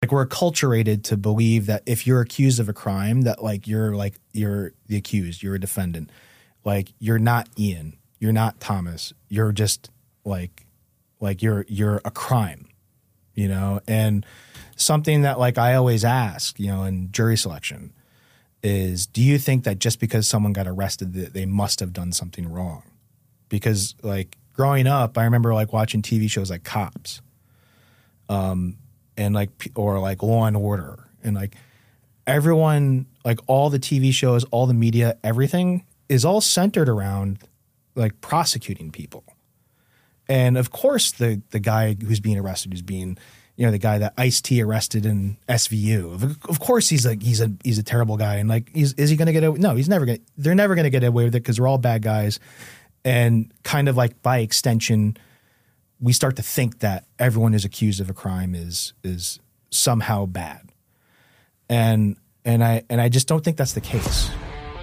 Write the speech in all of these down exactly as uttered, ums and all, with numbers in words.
like we're acculturated to believe that if you're accused of a crime, that like you're like you're the accused, you're a defendant. Like you're not Ian, you're not Thomas, you're just like like you're you're a crime, you know? And something that like I always ask, you know, in jury selection is, do you think that just because someone got arrested that they must have done something wrong? Because like growing up, I remember like watching T V shows like Cops, um, and like or like Law and Order, and like everyone, like all the T V shows, all the media, everything is all centered around like prosecuting people. And of course, the the guy who's being arrested is being, you know, the guy that Ice-T arrested in S V U. Of, of course, he's like he's a he's a terrible guy, and like, he's, is he going to get away? No, he's never going. They're never going to get away with it because we're all bad guys. And kind of like by extension, we start to think that everyone who's accused of a crime is is somehow bad, and and I and I just don't think that's the case.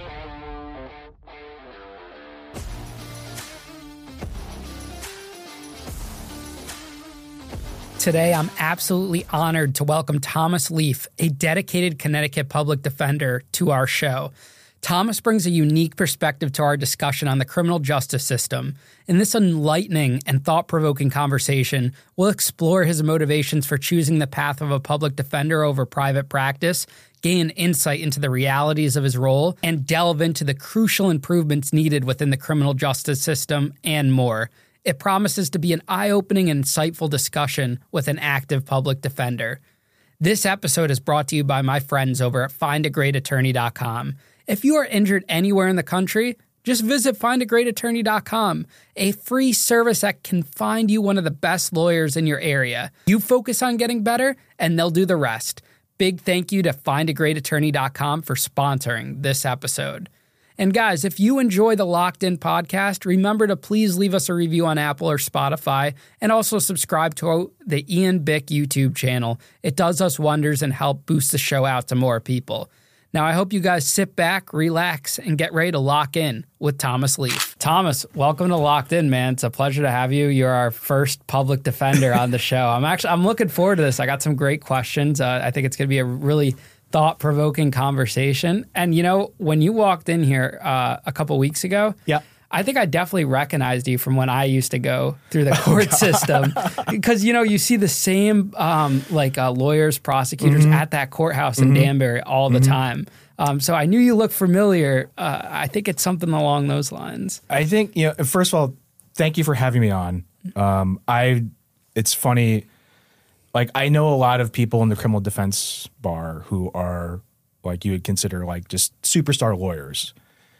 Today, I'm absolutely honored to welcome Thomas Leaf, a dedicated Connecticut public defender, to our show. Thomas brings a unique perspective to our discussion on the criminal justice system. In this enlightening and thought-provoking conversation, we'll explore his motivations for choosing the path of a public defender over private practice, gain insight into the realities of his role, and delve into the crucial improvements needed within the criminal justice system, and more. It promises to be an eye-opening and insightful discussion with an active public defender. This episode is brought to you by my friends over at find a great attorney dot com. If you are injured anywhere in the country, just visit find a great attorney dot com, a free service that can find you one of the best lawyers in your area. You focus on getting better, and they'll do the rest. Big thank you to find a great attorney dot com for sponsoring this episode. And guys, if you enjoy the Locked In podcast, remember to please leave us a review on Apple or Spotify, and also subscribe to the Ian Bick YouTube channel. It does us wonders and help boost the show out to more people. Now, I hope you guys sit back, relax, and get ready to lock in with Thomas Leaf. Thomas, welcome to Locked In, man. It's a pleasure to have you. You're our first public defender on the show. I'm actually I'm looking forward to this. I got some great questions. Uh, I think it's going to be a really thought-provoking conversation. And, you know, when you walked in here uh, a couple weeks ago, yeah, I think I definitely recognized you from when I used to go through the court oh, system. Because, you know, you see the same, um, like, uh, lawyers, prosecutors mm-hmm. at that courthouse mm-hmm. in Danbury all the mm-hmm. time. Um, so I knew you looked familiar. Uh, I think it's something along those lines. I think, you know, first of all, thank you for having me on. Um, I, it's funny, like, I know a lot of people in the criminal defense bar who are, like, you would consider, like, just superstar lawyers.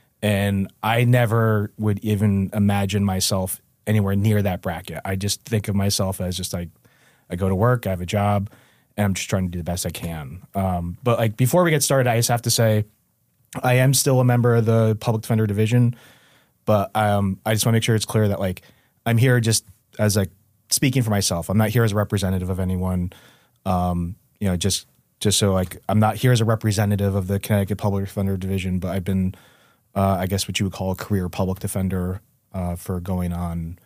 And I never would even imagine myself anywhere near that bracket. I just think of myself as just like, I go to work, I have a job, and I'm just trying to do the best I can. Um, but like before we get started, I just have to say, I am still a member of the Public Defender Division, but um, I just want to make sure it's clear that like I'm here just as like speaking for myself. I'm not here as a representative of anyone. Um, you know, just just so like I'm not here as a representative of the Connecticut Public Defender Division, but I've been Uh, I guess what you would call a career public defender uh, for going on,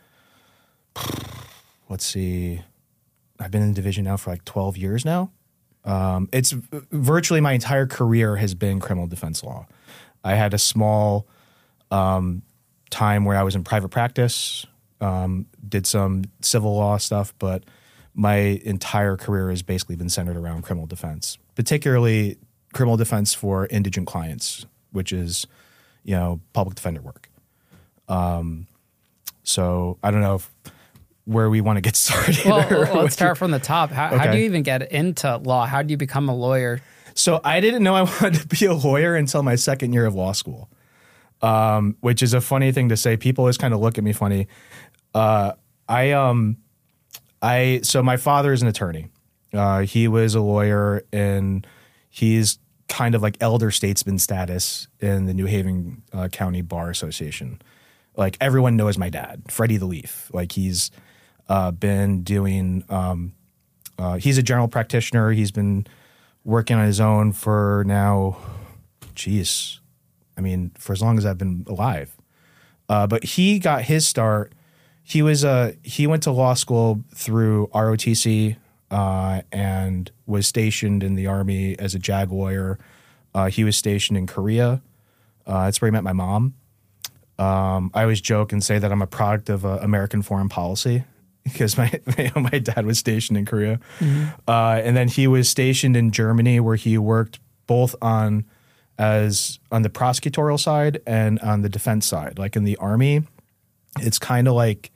let's see, I've been in the division now for like twelve years now. Um, it's virtually my entire career has been criminal defense law. I had a small um, time where I was in private practice, um, did some civil law stuff, but my entire career has basically been centered around criminal defense, particularly criminal defense for indigent clients, which is you know, public defender work. Um, so I don't know if, where we want to get started. Well, well let's start from the top. How, okay. how do you even get into law? How do you become a lawyer? So I didn't know I wanted to be a lawyer until my second year of law school, um, which is a funny thing to say. People always kind of look at me funny. Uh, I, um, I, so my father is an attorney. Uh, he was a lawyer, and he's kind of like elder statesman status in the New Haven uh, County Bar Association. Like everyone knows my dad, Freddie the Leaf. Like he's uh, been doing, um, uh, he's a general practitioner. He's been working on his own for now, geez, I mean, for as long as I've been alive. Uh, but he got his start. He was uh, he went to law school through R O T C, uh, and was stationed in the Army as a JAG lawyer. Uh, he was stationed in Korea. Uh, that's where he met my mom. Um, I always joke and say that I'm a product of uh, American foreign policy because my you know, my dad was stationed in Korea. Mm-hmm. Uh, and then he was stationed in Germany where he worked both on as on the prosecutorial side and on the defense side. Like in the Army, it's kind of like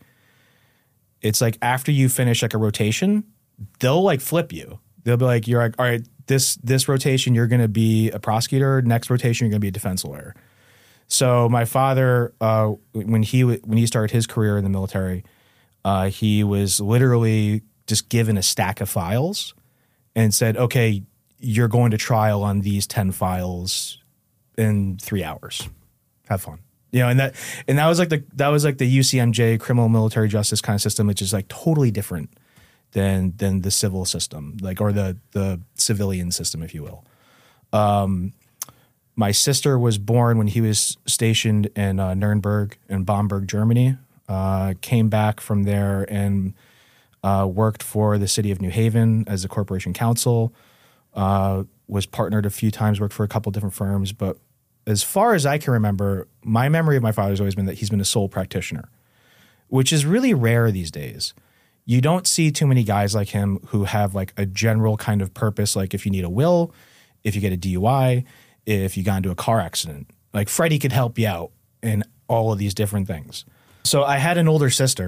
it's like after you finish like a rotation, they'll like flip you. They'll be like, you're like, all right, this this rotation you're going to be a prosecutor. Next rotation you're going to be a defense lawyer. So my father, uh, when he when he started his career in the military, uh, he was literally just given a stack of files and said, "Okay, you're going to trial on these ten files in three hours. Have fun." You know, and that and that was like the that was like the U C M J criminal military justice kind of system, which is like totally different than than the civil system, like or the the civilian system, if you will. Um, My sister was born when he was stationed in uh, Nuremberg in Bamberg, Germany. Uh, came back from there and uh, worked for the city of New Haven as a corporation counsel. Uh, was partnered a few times, worked for a couple different firms. But as far as I can remember, my memory of my father has always been that he's been a sole practitioner, which is really rare these days. You don't see too many guys like him who have like a general kind of purpose, like if you need a will, if you get a D U I, if you got into a car accident. Like Freddie could help you out in all of these different things. So I had an older sister,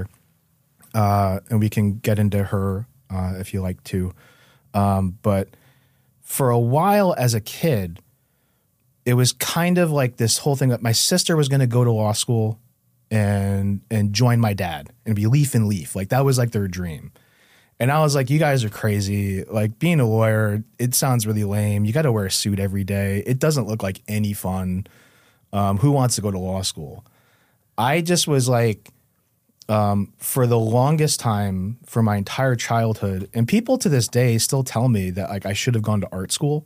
uh, and we can get into her uh, if you like to. Um, but for a while as a kid, it was kind of like this whole thing that my sister was going to go to law school and and join my dad and be leaf and leaf. Like that was like their dream. And I was like, you guys are crazy. Like being a lawyer, it sounds really lame. You got to wear a suit every day. It doesn't look like any fun. Um, who wants to go to law school? I just was like, um, for the longest time, for my entire childhood, and people to this day still tell me that like I should have gone to art school.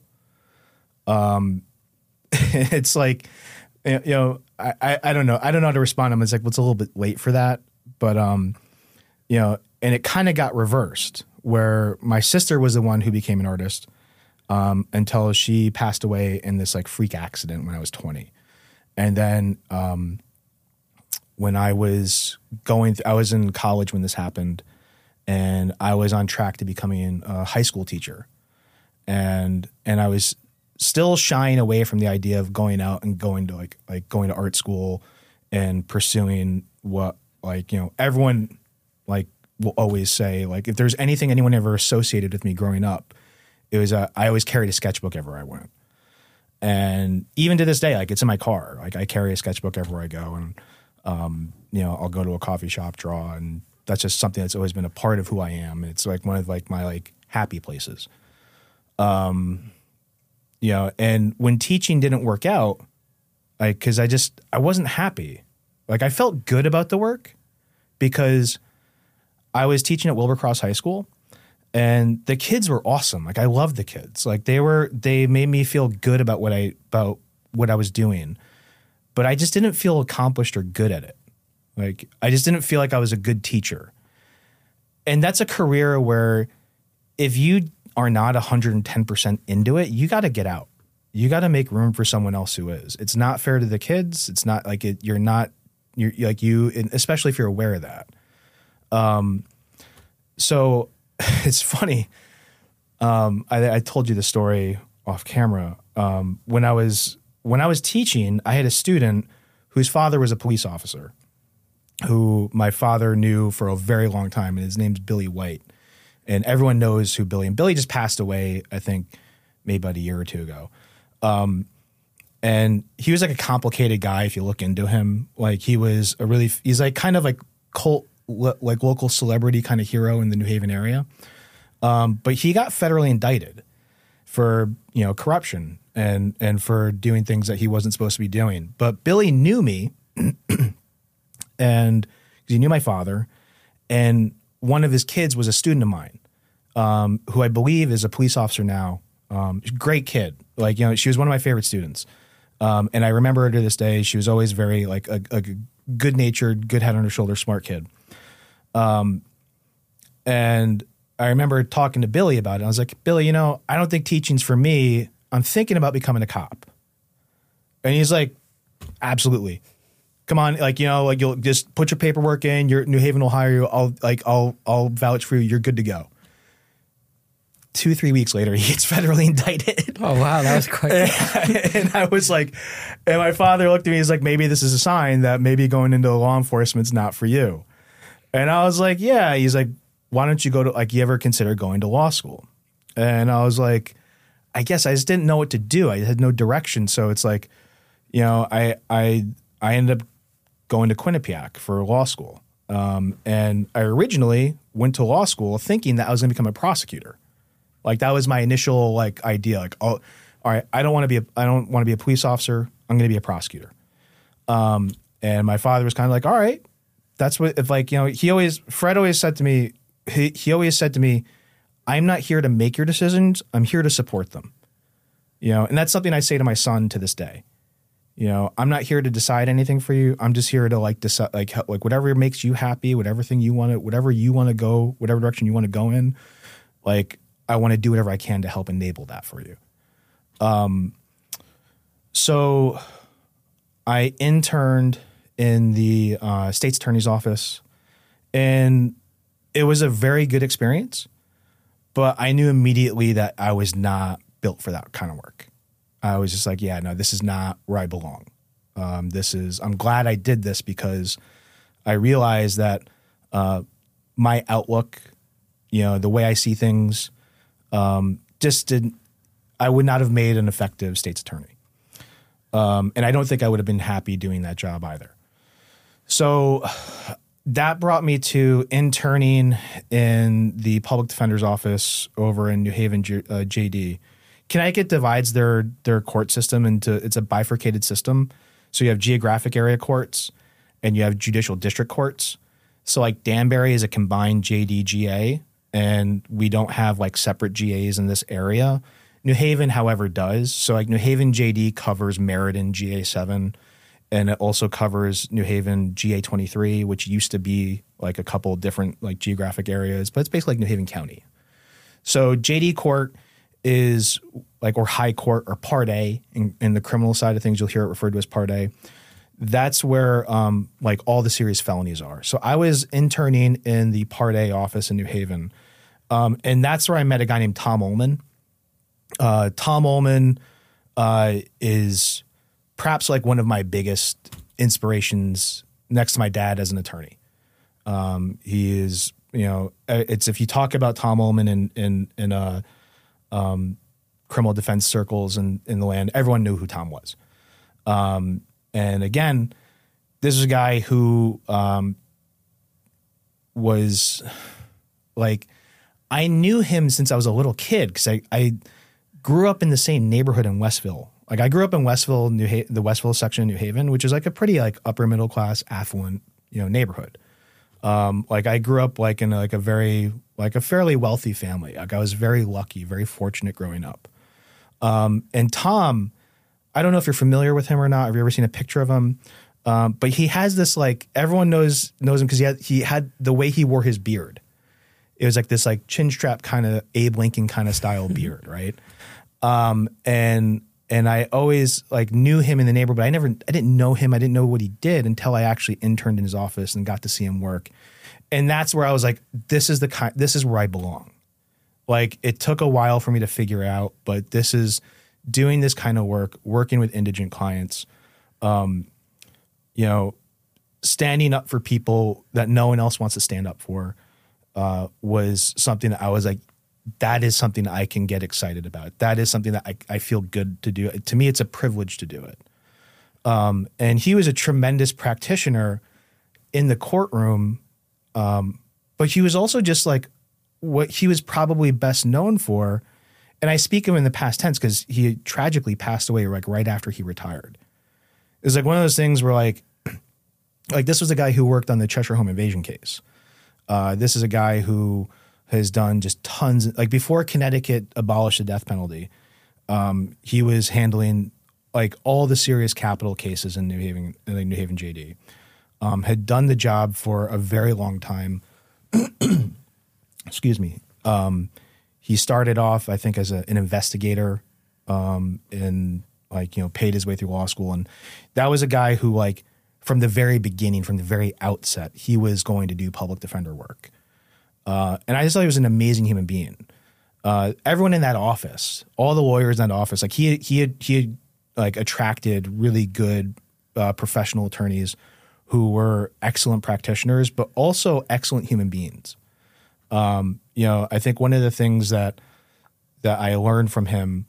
Um, it's like, you know, I, I, I don't know. I don't know how to respond. I'm it's like, well, it's a little bit late for that. But, um, you know, and it kind of got reversed where my sister was the one who became an artist um, until she passed away in this like freak accident when I was twenty. And then um, when I was going, th- I was in college when this happened and I was on track to becoming a high school teacher. And, and I was still shying away from the idea of going out and going to like, like going to art school and pursuing what like, you know, everyone like will always say, like, if there's anything anyone ever associated with me growing up, it was uh, I always carried a sketchbook everywhere I went. And even to this day, like it's in my car. Like I carry a sketchbook everywhere I go, and um, you know, I'll go to a coffee shop, draw, and that's just something that's always been a part of who I am. It's like one of like my like happy places. Um, you know, and when teaching didn't work out, like because I just I wasn't happy. Like I felt good about the work because I was teaching at Wilbur Cross High School, and the kids were awesome. Like I loved the kids. Like they were, they made me feel good about what I about what I was doing, but I just didn't feel accomplished or good at it. Like I just didn't feel like I was a good teacher. And that's a career where if you are not one hundred ten percent into it, you got to get out. You got to make room for someone else who is. It's not fair to the kids. It's not like it, you're not, you're like you, especially if you're aware of that. Um, so it's funny. Um, I, I told you the story off camera. Um, when I was, when I was teaching, I had a student whose father was a police officer who my father knew for a very long time. And his name's Billy White, and everyone knows who Billy, and Billy just passed away, I think maybe about a year or two ago. Um, and he was like a complicated guy. If you look into him, like he was a really, he's like kind of like cult, like local celebrity kind of hero in the New Haven area. Um, but he got federally indicted for, you know, corruption and, and for doing things that he wasn't supposed to be doing. But Billy knew me and he knew my father, and one of his kids was a student of mine, um, who I believe is a police officer now. Um, great kid. Like, you know, she was one of my favorite students. Um, and I remember her to this day. She was always very like a, a good natured, good head on her shoulder, smart kid. Um, and I remember talking to Billy about it. I was like, Billy, you know, I don't think teaching's for me. I'm thinking about becoming a cop. And he's like, absolutely. Come on, like, you know, like you'll just put your paperwork in, your New Haven will hire you. I'll like I'll I'll vouch for you. You're good to go. Two, three weeks later, he gets federally indicted. Oh, wow. That was quick. and, and I was like, and my father looked at me, he's like, maybe this is a sign that maybe going into law enforcement's not for you. And I was like, yeah. He's like, why don't you go to, like, you ever consider going to law school? And I was like, I guess I just didn't know what to do. I had no direction. So it's like, you know, I I I ended up going to Quinnipiac for law school. Um, and I originally went to law school thinking that I was going to become a prosecutor. Like that was my initial like idea. Like, oh, all right, I don't want to be a, I don't want to be a police officer. I'm going to be a prosecutor. Um, and my father was kind of like, all right, that's what, if like, you know, he always, Fred always said to me, he, he always said to me, I'm not here to make your decisions. I'm here to support them. You know, and that's something I say to my son to this day. You know, I'm not here to decide anything for you. I'm just here to like decide, like, like whatever makes you happy, whatever thing you want to, whatever you want to go, whatever direction you want to go in, like, I want to do whatever I can to help enable that for you. Um, so I interned in the uh, state's attorney's office, and it was a very good experience, but I knew immediately that I was not built for that kind of work. I was just like, yeah, no, this is not where I belong. Um, this is, I'm glad I did this because I realized that uh, my outlook, you know, the way I see things, Um, just didn't, I would not have made an effective state's attorney. Um, and I don't think I would have been happy doing that job either. So that brought me to interning in the public defender's office over in New Haven, J, uh, J D. Connecticut divides their, their court system into, it's a bifurcated system. So you have geographic area courts and you have judicial district courts. So like Danbury is a combined J D G A. And we don't have like separate G As in this area. New Haven, however, does. So like New Haven J D covers Meriden G A seven, and it also covers New Haven G A twenty-three, which used to be like a couple different like geographic areas, but it's basically like New Haven County. So J D Court is like, or High Court or Part A in, in the criminal side of things. You'll hear it referred to as Part A. That's where um, like all the serious felonies are. So I was interning in the Part A office in New Haven. Um, and that's where I met a guy named Tom Ullman. Uh, Tom Ullman uh, is perhaps like one of my biggest inspirations next to my dad as an attorney. Um, he is, you know, it's, if you talk about Tom Ullman in, in, in uh, um, criminal defense circles in, in the land, everyone knew who Tom was. Um, And again, this is a guy who um, was like, I knew him since I was a little kid because I, I grew up in the same neighborhood in Westville. Like I grew up in Westville, New ha- the Westville section of New Haven, which is like a pretty like upper middle class, affluent, you know, neighborhood. Um, like I grew up like in a, like a very like a fairly wealthy family. Like I was very lucky, very fortunate growing up. Um, and Tom, I don't know if you're familiar with him or not. Have you ever seen a picture of him? Um, but he has this like, everyone knows knows him because he had, he had the way he wore his beard. It was like this like chin strap kind of Abe Lincoln kind of style beard, right? Um, and and I always like knew him in the neighborhood, but I never, I didn't know him. I didn't know what he did until I actually interned in his office and got to see him work. And that's where I was like, this is the kind, this is where I belong. Like it took a while for me to figure out, but this is doing this kind of work, working with indigent clients, um, you know, standing up for people that no one else wants to stand up for, uh, was something that I was like, that is something I can get excited about. That is something that I, I feel good to do. To me, it's a privilege to do it. Um, and he was a tremendous practitioner in the courtroom, um, but he was also just like what he was probably best known for. And I speak of him in the past tense because he tragically passed away like right after he retired. It was like one of those things where like, like this was a guy who worked on the Cheshire Home Invasion case. Uh, this is a guy who has done just tons. Like before Connecticut abolished the death penalty, um, he was handling like all the serious capital cases in New Haven, in the New Haven J D. Um, had done the job for a very long time. Excuse me. Um, he started off, I think, as a, an investigator, um, and like, you know, paid his way through law school. And that was a guy who, like, from the very beginning, from the very outset, he was going to do public defender work. Uh, and I just thought he was an amazing human being. Uh, everyone in that office, all the lawyers in that office, like he, he had, he had like attracted really good uh, professional attorneys who were excellent practitioners, but also excellent human beings. Um, you know, I think one of the things that that I learned from him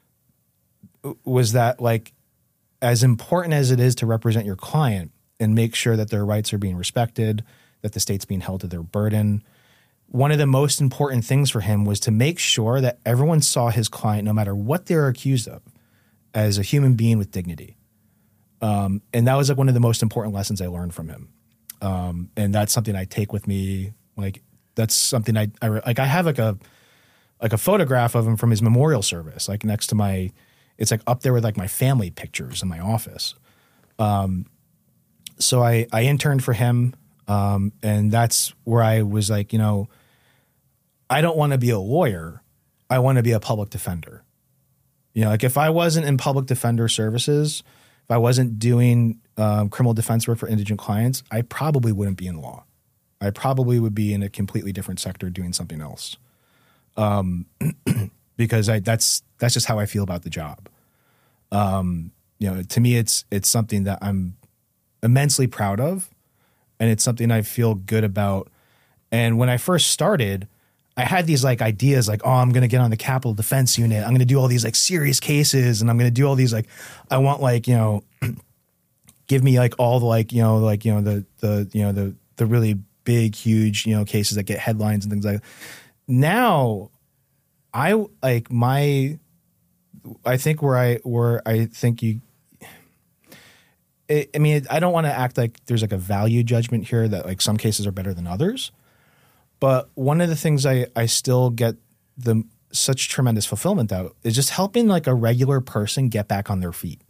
was that, like, as important as it is to represent your client and make sure that their rights are being respected, that the state's being held to their burden, one of the most important things for him was to make sure that everyone saw his client, no matter what they were accused of, as a human being with dignity. Um, and that was like one of the most important lessons I learned from him. Um, and that's something I take with me. Like, that's something I, I like. I have like a like a photograph of him from his memorial service, like next to my. It's like up there with like my family pictures in my office. Um, so I I interned for him, um, and that's where I was like, you know, I don't want to be a lawyer. I want to be a public defender. You know, like if I wasn't in public defender services, if I wasn't doing um, criminal defense work for indigent clients, I probably wouldn't be in law. I probably would be in a completely different sector doing something else. Um, because I, that's, that's just how I feel about the job. Um, you know, to me, it's, it's something that I'm immensely proud of, and it's something I feel good about. And when I first started, I had these like ideas like, oh, I'm going to get on the Capitol Defense Unit. I'm going to do all these like serious cases, and I'm going to do all these, like, I want like, you know, give me like all the like, you know, like, you know, the, the, you know, the, the really big, huge, you know, cases that get headlines and things like that. Now I like my, I think where I, where I think you, it, I mean, I don't want to act like there's like a value judgment here that like some cases are better than others. But one of the things I, I still get the such tremendous fulfillment out is just helping like a regular person get back on their feet.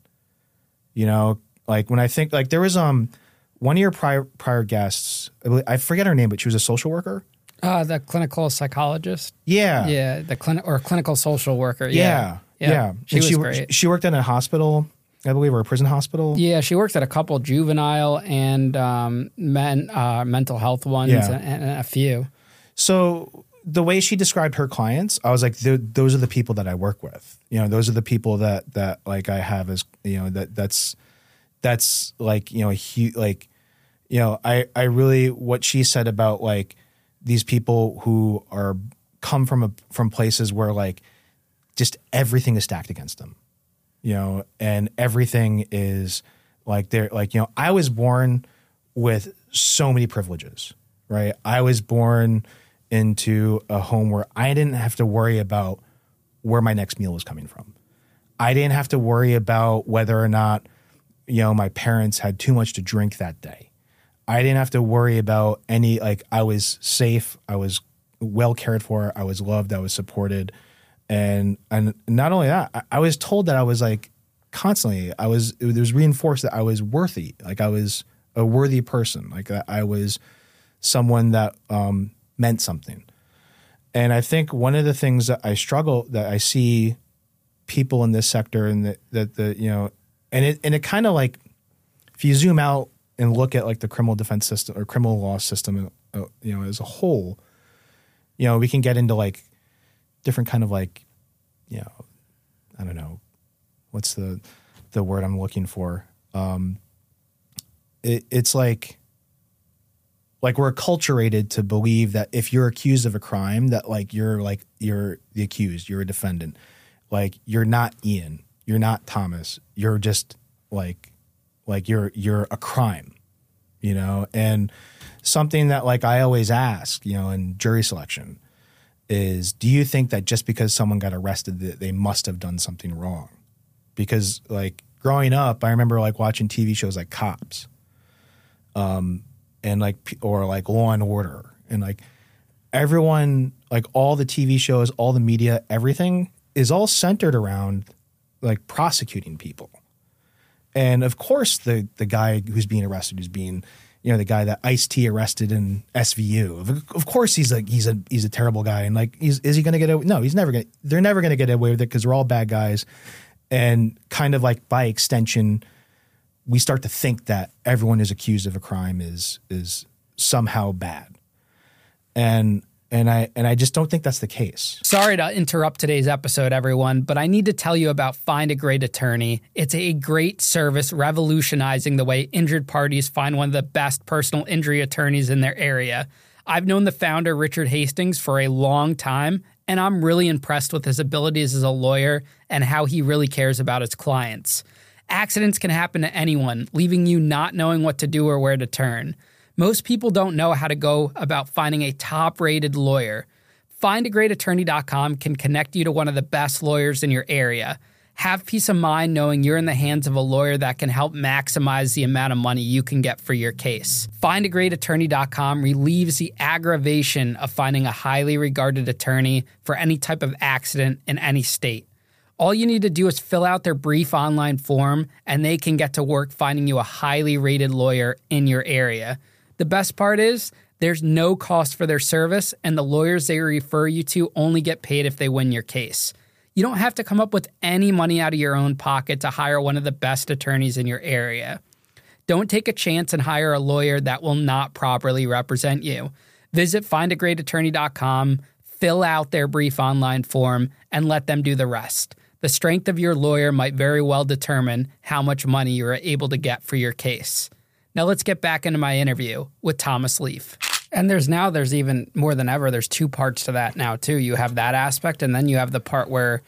You know, like when I think like there was um one of your prior prior guests, I, believe, I forget her name, but she was a social worker. Uh, the clinical psychologist. Yeah, yeah, the clinic or clinical social worker. Yeah, yeah, yeah. yeah. She and was she, great. She worked in a hospital, I believe, or a prison hospital. Yeah, she worked at a couple juvenile and um, men uh, mental health ones, Yeah. and, and a few. So the way she described her clients, I was like, those are the people that I work with. You know, those are the people that that like I have as, you know, that that's that's like, you know, a huge, like, you know, I I really, what she said about like these people who are come from a from places where like just everything is stacked against them, you know, and everything is like they're like, you know, I was born with so many privileges, right? I was born into a home where I didn't have to worry about where my next meal was coming from. I didn't have to worry about whether or not, you know, my parents had too much to drink that day. I didn't have to worry about any, like, I was safe. I was well cared for. I was loved. I was supported. And, and not only that, I, I was told that I was like constantly, I was, it was reinforced that I was worthy. Like I was a worthy person. Like that I was someone that, um, meant something. And I think one of the things that I struggle, that I see people in this sector and that, that the, you know, and it, and it kind of like, if you zoom out and look at like the criminal defense system or criminal law system, uh, you know, as a whole, you know, we can get into like different kind of like, you know, I don't know, what's the, the word I'm looking for? Um, it, it's like, Like we're acculturated to believe that if you're accused of a crime, that like you're like you're the accused, you're a defendant. Like you're not Ian, you're not Thomas, you're just like like you're you're a crime, you know. And something that like I always ask, you know, in jury selection is, do you think that just because someone got arrested that they must have done something wrong? Because like growing up, I remember like watching T V shows like Cops. Um. And like, or like Law and Order, and like everyone, like all the T V shows, all the media, everything is all centered around like prosecuting people. And of course, the the guy who's being arrested, who's being you know, the guy that Ice-T arrested in S V U. Of, of course, he's like he's a he's a terrible guy, and like, he's, is he going to get away? No, he's never going. They're never going to get away with it because we're all bad guys, and kind of like by extension, we start to think that everyone who's accused of a crime is is somehow bad, and and I and I just don't think that's the case. Sorry to interrupt today's episode, everyone, but I need to tell you about Find a Great Attorney. It's a great service revolutionizing the way injured parties find one of the best personal injury attorneys in their area. I've known the founder, Richard Hastings, for a long time, and I'm really impressed with his abilities as a lawyer and how he really cares about his clients. Accidents can happen to anyone, leaving you not knowing what to do or where to turn. Most people don't know how to go about finding a top-rated lawyer. find a great attorney dot com can connect you to one of the best lawyers in your area. Have peace of mind knowing you're in the hands of a lawyer that can help maximize the amount of money you can get for your case. find a great attorney dot com relieves the aggravation of finding a highly regarded attorney for any type of accident in any state. All you need to do is fill out their brief online form, and they can get to work finding you a highly rated lawyer in your area. The best part is there's no cost for their service, and the lawyers they refer you to only get paid if they win your case. You don't have to come up with any money out of your own pocket to hire one of the best attorneys in your area. Don't take a chance and hire a lawyer that will not properly represent you. Visit find a great attorney dot com, fill out their brief online form, and let them do the rest. The strength of your lawyer might very well determine how much money you are able to get for your case. Now let's get back into my interview with Thomas Leaf. And there's now, there's even more than ever, there's two parts to that now too. You have that aspect, and then you have the part where,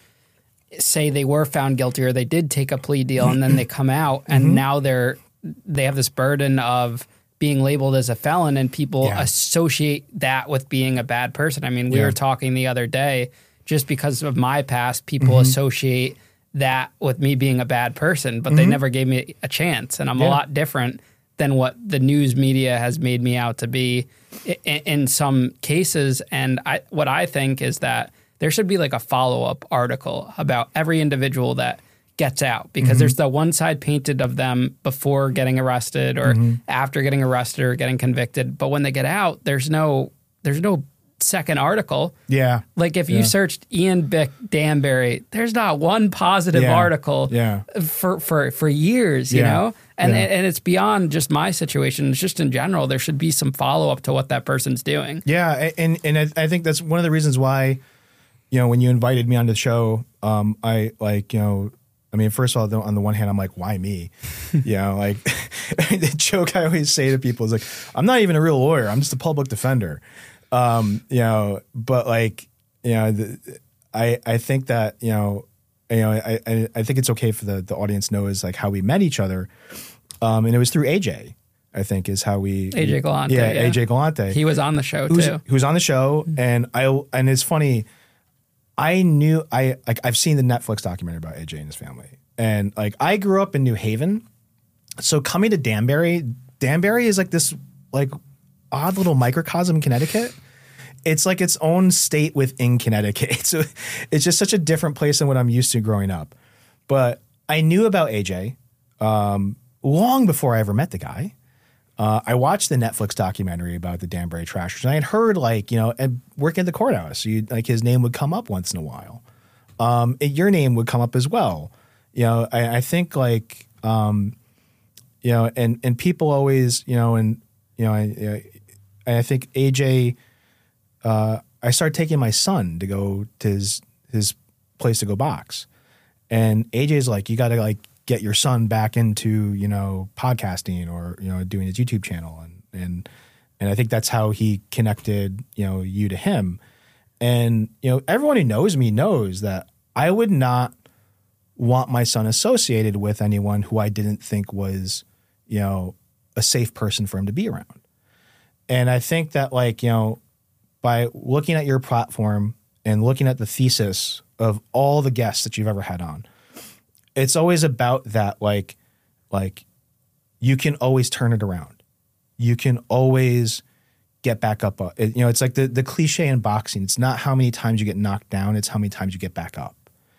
say they were found guilty or they did take a plea deal and then they come out and mm-hmm. now they're, they have this burden of being labeled as a felon, and people yeah. associate that with being a bad person. I mean, we yeah. were talking the other day, just because of my past, people mm-hmm. associate that with me being a bad person, but mm-hmm. they never gave me a chance. And I'm yeah. a lot different than what the news media has made me out to be in, in some cases. And I, what I think is that there should be like a follow-up article about every individual that gets out, because mm-hmm. there's the one side painted of them before getting arrested or mm-hmm. after getting arrested or getting convicted. But when they get out, there's no there's no second article. Yeah. Like if you yeah. searched Ian Bick Danbury, there's not one positive yeah. article yeah. for for for years, you yeah. know? And yeah. and it's beyond just my situation. It's just in general, there should be some follow-up to what that person's doing. Yeah, and and I, I think that's one of the reasons why, you know, when you invited me on the show, um, I like, you know, I mean, first of all, on the one hand, I'm like, why me? You know, like the joke I always say to people is like, I'm not even a real lawyer. I'm just a public defender. Um, you know, but like, you know, the, I I think that, you know, you know, I I, I think it's okay for the, the audience to know is like how we met each other. Um, and it was through A J, I think, is how we A J Galante. Yeah, yeah. A J Galante. He was on the show who's, too. He was on the show, and I and it's funny. I knew I like I've seen the Netflix documentary about A J and his family, and like I grew up in New Haven, so coming to Danbury, Danbury is like this like odd little microcosm in Connecticut. It's like its own state within Connecticut. So it's just such a different place than what I'm used to growing up. But I knew about A J um, long before I ever met the guy. Uh, I watched the Netflix documentary about the Danbury Trashers, and I had heard, like, you know, and working at the courthouse, you like his name would come up once in a while. Um, and your name would come up as well. You know, I, I think like, um, you know, and and people always, you know, and you know, I I think A J. Uh, I started taking my son to go to his his place to go box, and A J's like, you got to like get your son back into, you know, podcasting or, you know, doing his YouTube channel, and and and I think that's how he connected, you know, you to him. And you know, everyone who knows me knows that I would not want my son associated with anyone who I didn't think was, you know, a safe person for him to be around. And I think that, like, you know, by looking at your platform and looking at the thesis of all the guests that you've ever had on, it's always about that, like, like you can always turn it around. You can always get back up. You know, it's like the, the cliche in boxing. It's not how many times you get knocked down. It's how many times you get back up.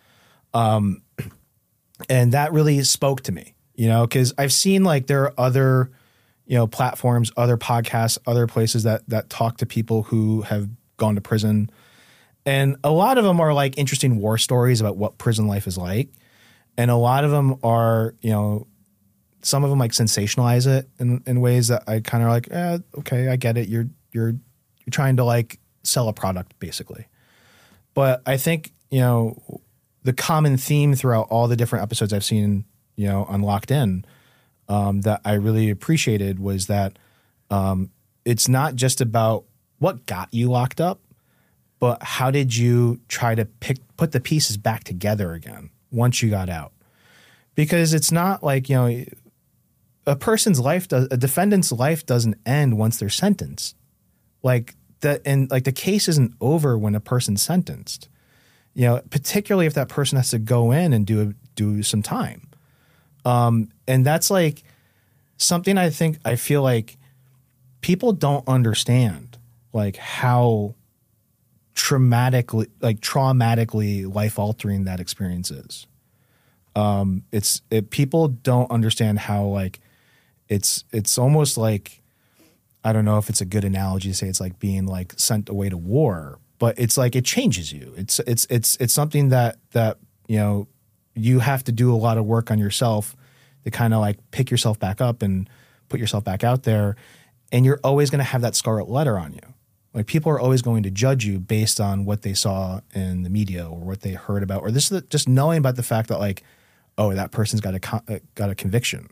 Um, and that really spoke to me, you know, because I've seen like there are other, you know, platforms, other podcasts, other places that that talk to people who have gone to prison. And a lot of them are like interesting war stories about what prison life is like. And a lot of them are, you know, some of them like sensationalize it in, in ways that I kind of like, eh, okay, I get it. You're, you're, you're trying to like sell a product basically. But I think, you know, the common theme throughout all the different episodes I've seen, you know, on Locked In, um, that I really appreciated was that um, it's not just about what got you locked up, but how did you try to pick put the pieces back together again once you got out? Because it's not like, you know, a person's life does a defendant's life doesn't end once they're sentenced. Like the and like the case isn't over when a person's sentenced. You know, particularly if that person has to go in and do do some time. Um, and that's like something I think I feel like people don't understand, like how traumatically, like traumatically life altering that experience is. Um, it's it, people don't understand how like it's it's almost like, I don't know if it's a good analogy to say it's like being like sent away to war, but it's like it changes you. It's it's it's it's something that that you know you have to do a lot of work on yourself to kind of like pick yourself back up and put yourself back out there, and you're always going to have that scarlet letter on you. Like people are always going to judge you based on what they saw in the media or what they heard about, or this is just knowing about the fact that like, oh, that person's got a con- got a conviction.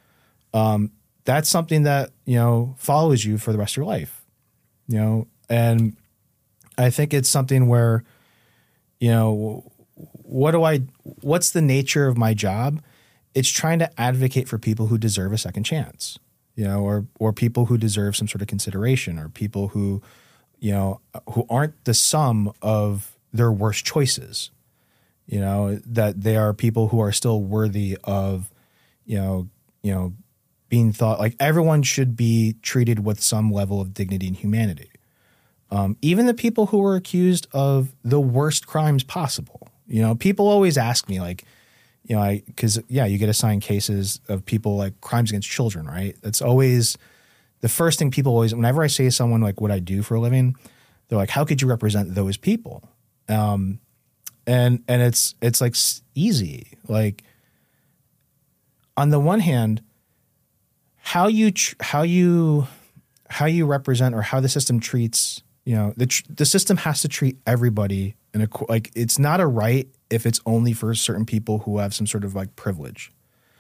Um, that's something that, you know, follows you for the rest of your life, you know, and I think it's something where, you know, what do I, what's the nature of my job? It's trying to advocate for people who deserve a second chance, you know, or or people who deserve some sort of consideration, or people who, you know, who aren't the sum of their worst choices, you know, that they are people who are still worthy of, you know, you know, being thought like everyone should be treated with some level of dignity and humanity. Um, even the people who were accused of the worst crimes possible. You know, people always ask me like, you know, I, cause yeah, you get assigned cases of people like crimes against children, right? That's always the first thing people always, whenever I say to someone like what I do for a living, they're like, how could you represent those people? Um, and, and it's, it's like easy. Like on the one hand, how you, tr- how you, how you represent or how the system treats, you know, the, tr- the system has to treat everybody in a, like, it's not a right if it's only for certain people who have some sort of like privilege.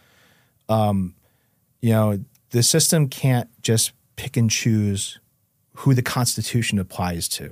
Um, you know, the system can't just pick and choose who the Constitution applies to.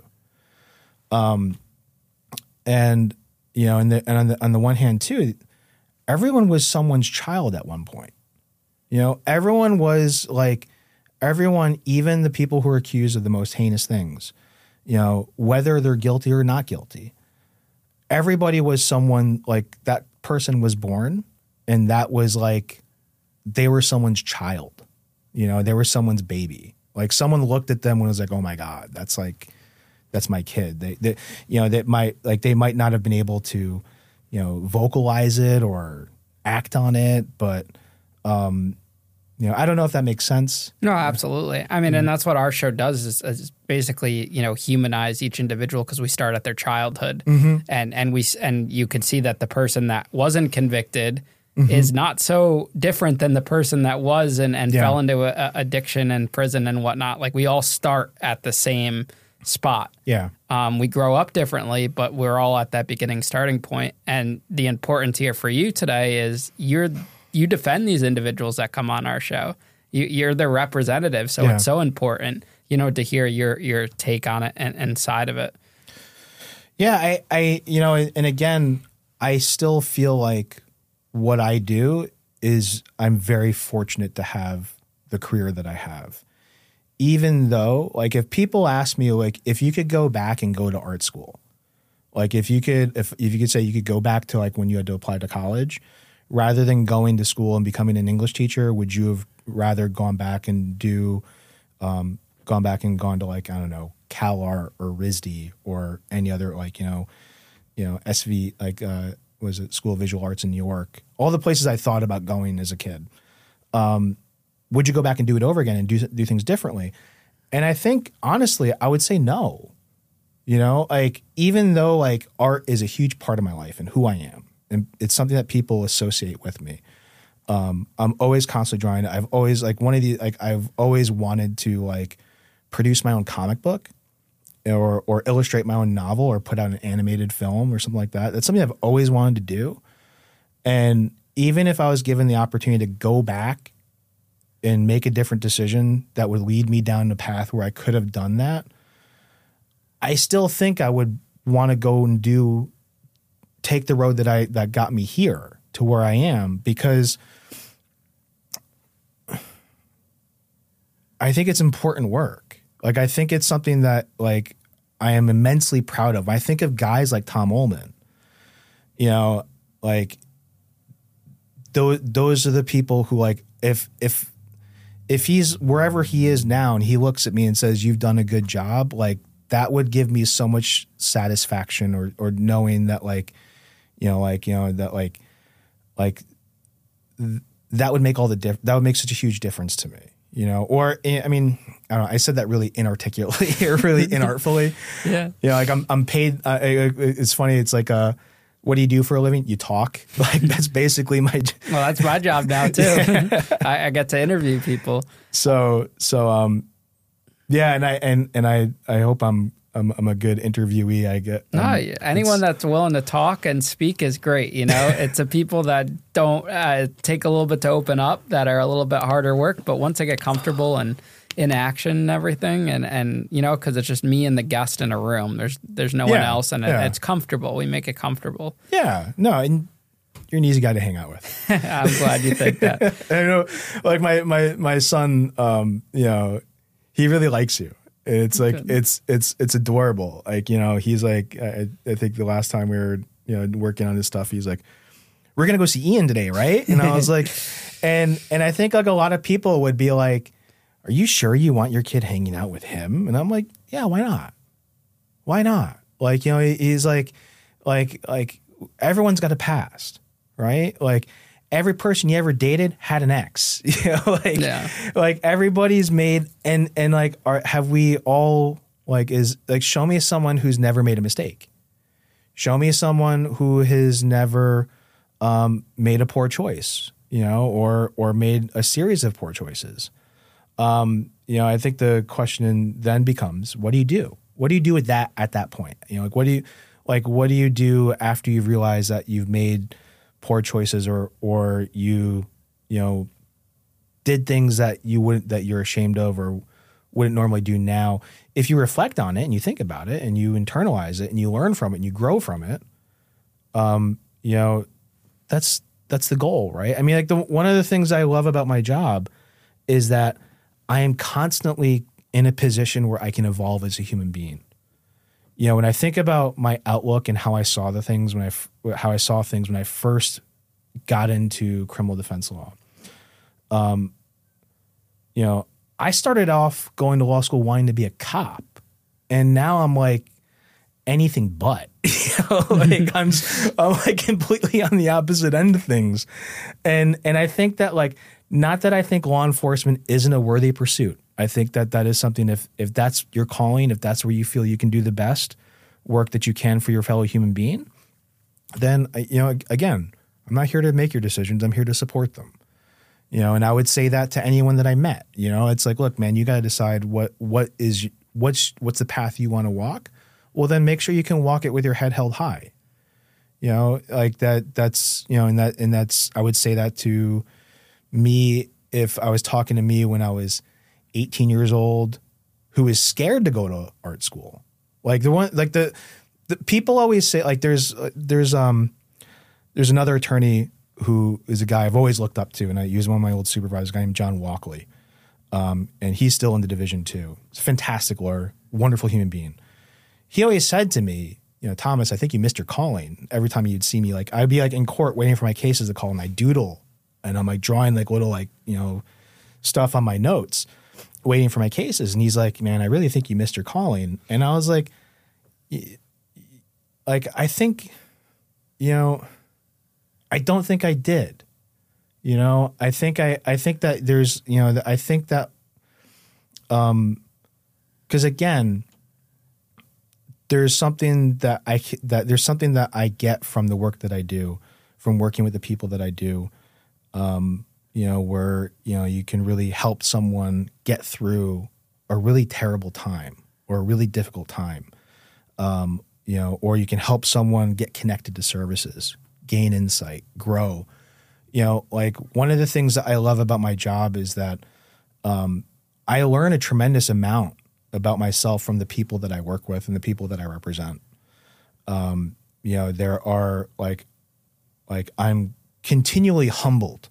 Um, and, you know, and, the, and on the, on the one hand too, everyone was someone's child at one point. You know, everyone was like, everyone, even the people who are accused of the most heinous things, you know, whether they're guilty or not guilty, everybody was someone like that person was born, and that was like, they were someone's child, you know, they were someone's baby. Like someone looked at them and was like, oh my God, that's like, that's my kid. They, they you know, that might like, they might not have been able to, you know, vocalize it or act on it, but, um, you know, I don't know if that makes sense. No, absolutely. I mean, mm-hmm. and that's what our show does is, is basically, you know, humanize each individual because we start at their childhood, mm-hmm. and and we and you can see that the person that wasn't convicted mm-hmm. is not so different than the person that was and, and yeah. fell into a, a addiction and prison and whatnot. Like we all start at the same spot. Yeah. Um, we grow up differently, but we're all at that beginning starting point. And the importance here for you today is you're you defend these individuals that come on our show. You, you're their representative, so yeah. it's so important, you know, to hear your your take on it and, and side of it. Yeah, I, I, you know, and again, I still feel like what I do is I'm very fortunate to have the career that I have. Even though, like, if people ask me, like, if you could go back and go to art school, like, if you could, if if you could say you could go back to like when you had to apply to college, rather than going to school and becoming an English teacher, would you have rather gone back and do, um, gone back and gone to like, I don't know, CalArt or R I S D or any other like, you know, you know, S V, like, uh, was it School of Visual Arts in New York? All the places I thought about going as a kid. Um, would you go back and do it over again and do do things differently? And I think honestly, I would say no. You know, like even though like art is a huge part of my life and who I am, and it's something that people associate with me. Um, I'm always constantly drawing. I've always like one of the like I've always wanted to like produce my own comic book or or illustrate my own novel or put out an animated film or something like that. That's something I've always wanted to do. And even if I was given the opportunity to go back and make a different decision that would lead me down the path where I could have done that, I still think I would want to go and do take the road that I that got me here to where I am, because I think it's important work. Like I think it's something that like I am immensely proud of. I think of guys like Tom Ullman. You know, like those those are the people who like if if if he's wherever he is now and he looks at me and says you've done a good job, like that would give me so much satisfaction, or or knowing that like you know like you know that like like th- that would make all the diff- that would make such a huge difference to me. You know, or I mean, I don't know. I said that really inarticulately or really inartfully. Yeah. You know, like I'm, I'm paid. Uh, it's funny. It's like, uh, what do you do for a living? You talk. Like that's basically my. Well, that's my job now too. Yeah. I, I get to interview people. So, so, um, yeah, and I and and I, I hope I'm. I'm, I'm a good interviewee. I get um, no, anyone it's, that's willing to talk and speak is great. You know, it's the people that don't uh, take a little bit to open up that are a little bit harder work. But once they get comfortable and in action and everything, and, and you know, because it's just me and the guest in a room. There's there's no yeah, one else, and yeah. it, it's comfortable. We make it comfortable. Yeah, no, and you're an easy guy to hang out with. I'm glad you think that. I know, like my my my son, um, you know, he really likes you. It's like Good. it's it's it's adorable. Like, you know, he's like I, I think the last time we were, you know, working on this stuff, he's like, "We're gonna go see Ian today, right?" And I was like, and and I think like a lot of people would be like, "Are you sure you want your kid hanging out with him?" And I'm like, "Yeah, why not? Why not?" Like, you know, he's like, like like everyone's got a past, right? Like every person you ever dated had an ex, you know, like, yeah. like everybody's made, and, and like, are, have we all like, is like, show me someone who's never made a mistake. Show me someone who has never um, made a poor choice, you know, or, or made a series of poor choices. Um, you know, I think the question then becomes, what do you do? What do you do with that at that point? You know, like, what do you, like, what do you do after you've realized that you've made poor choices, or or you you know did things that you wouldn't that you're ashamed of or wouldn't normally do now? If you reflect on it and you think about it and you internalize it and you learn from it and you grow from it, um, you know, that's that's the goal, right? I mean, like the one of the things I love about my job is that I am constantly in a position where I can evolve as a human being. You know, when I think about my outlook and how I saw the things when I how I saw things when I first got into criminal defense law, um, you know, I started off going to law school wanting to be a cop, and now I'm like anything but. You know, like I'm I'm like completely on the opposite end of things, and and I think that like not that I think law enforcement isn't a worthy pursuit. I think that that is something, if if that's your calling, if that's where you feel you can do the best work that you can for your fellow human being, then, you know, again, I'm not here to make your decisions. I'm here to support them. You know, and I would say that to anyone that I met. You know, it's like, look, man, you got to decide what what is what's what's the path you want to walk. Well, then make sure you can walk it with your head held high. You know, like that. That's you know, and that and that's I would say that to me if I was talking to me when I was eighteen years old, who is scared to go to art school. Like the one, like the, the people always say, like there's, there's, um, there's another attorney who is a guy I've always looked up to, and I use one of my old supervisors, a guy named John Walkley. Um, and he's still in the division too. He's a fantastic lawyer, wonderful human being. He always said to me, you know, Thomas, I think you missed your calling. Every time you'd see me, like I'd be like in court waiting for my cases to call, and I doodle, and I'm like drawing like little like, you know, stuff on my notes, waiting for my cases. And he's like, man, I really think you missed your calling. And I was like, like, I think, you know, I don't think I did. You know, I think I, I think that there's, you know, I think that, um, because again, there's something that I that there's something that I get from the work that I do, from working with the people that I do, um, you know, where you know you can really help someone get through a really terrible time or a really difficult time, um, you know, or you can help someone get connected to services, gain insight, grow. You know, like one of the things that I love about my job is that um, I learn a tremendous amount about myself from the people that I work with and the people that I represent. Um, you know, there are like, like I'm continually humbled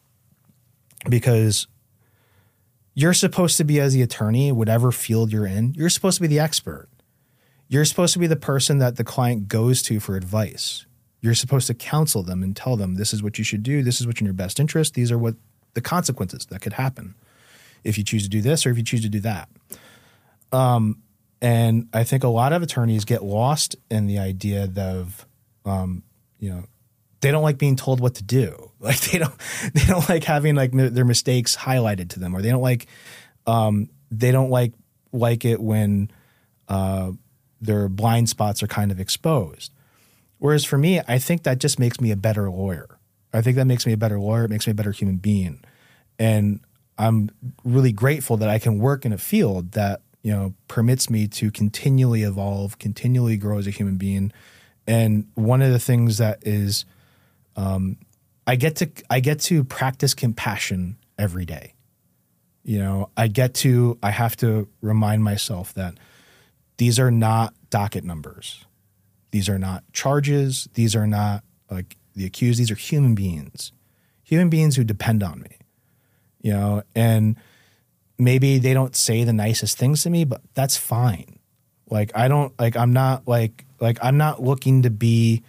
because you're supposed to be, as the attorney, whatever field you're in, you're supposed to be the expert. You're supposed to be the person that the client goes to for advice. You're supposed to counsel them and tell them, this is what you should do. This is what's in your best interest. These are what the consequences that could happen if you choose to do this or if you choose to do that. Um, and I think a lot of attorneys get lost in the idea of, um, you know, they don't like being told what to do. Like they don't, they don't like having like their, their mistakes highlighted to them, or they don't like, um, they don't like, like it when, uh, their blind spots are kind of exposed. Whereas for me, I think that just makes me a better lawyer. I think that makes me a better lawyer. It makes me a better human being. And I'm really grateful that I can work in a field that, you know, permits me to continually evolve, continually grow as a human being. And one of the things that is, um, I get to, I get to practice compassion every day. You know, I get to, I have to remind myself that these are not docket numbers. These are not charges. These are not like the accused. These are human beings, human beings who depend on me, you know, and maybe they don't say the nicest things to me, but that's fine. Like, I don't like, I'm not like, like, I'm not looking to be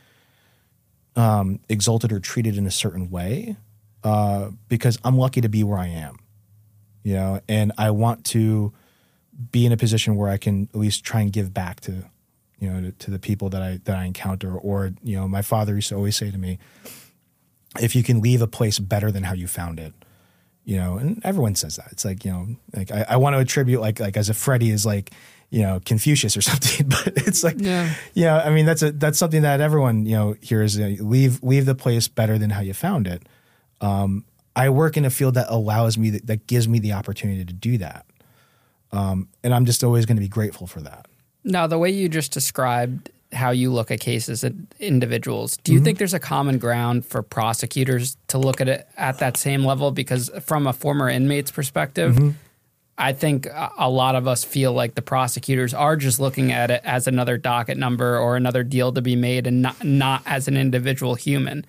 um, exalted or treated in a certain way uh, because I'm lucky to be where I am, you know, and I want to be in a position where I can at least try and give back to, you know, to, to the people that I, that I encounter. Or, you know, my father used to always say to me, if you can leave a place better than how you found it, you know, and everyone says that. It's like, you know, like I, I want to attribute like, like as if Freddie is like, you know, Confucius or something, but it's like, yeah, you know, I mean, that's a, that's something that everyone, you know, hears, uh, leave, leave the place better than how you found it. Um, I work in a field that allows me, that, that gives me the opportunity to do that. Um, and I'm just always going to be grateful for that. Now, the way you just described how you look at cases at individuals, do you mm-hmm. think there's a common ground for prosecutors to look at it at that same level? Because from a former inmate's perspective, mm-hmm. I think a lot of us feel like the prosecutors are just looking at it as another docket number or another deal to be made and not, not as an individual human.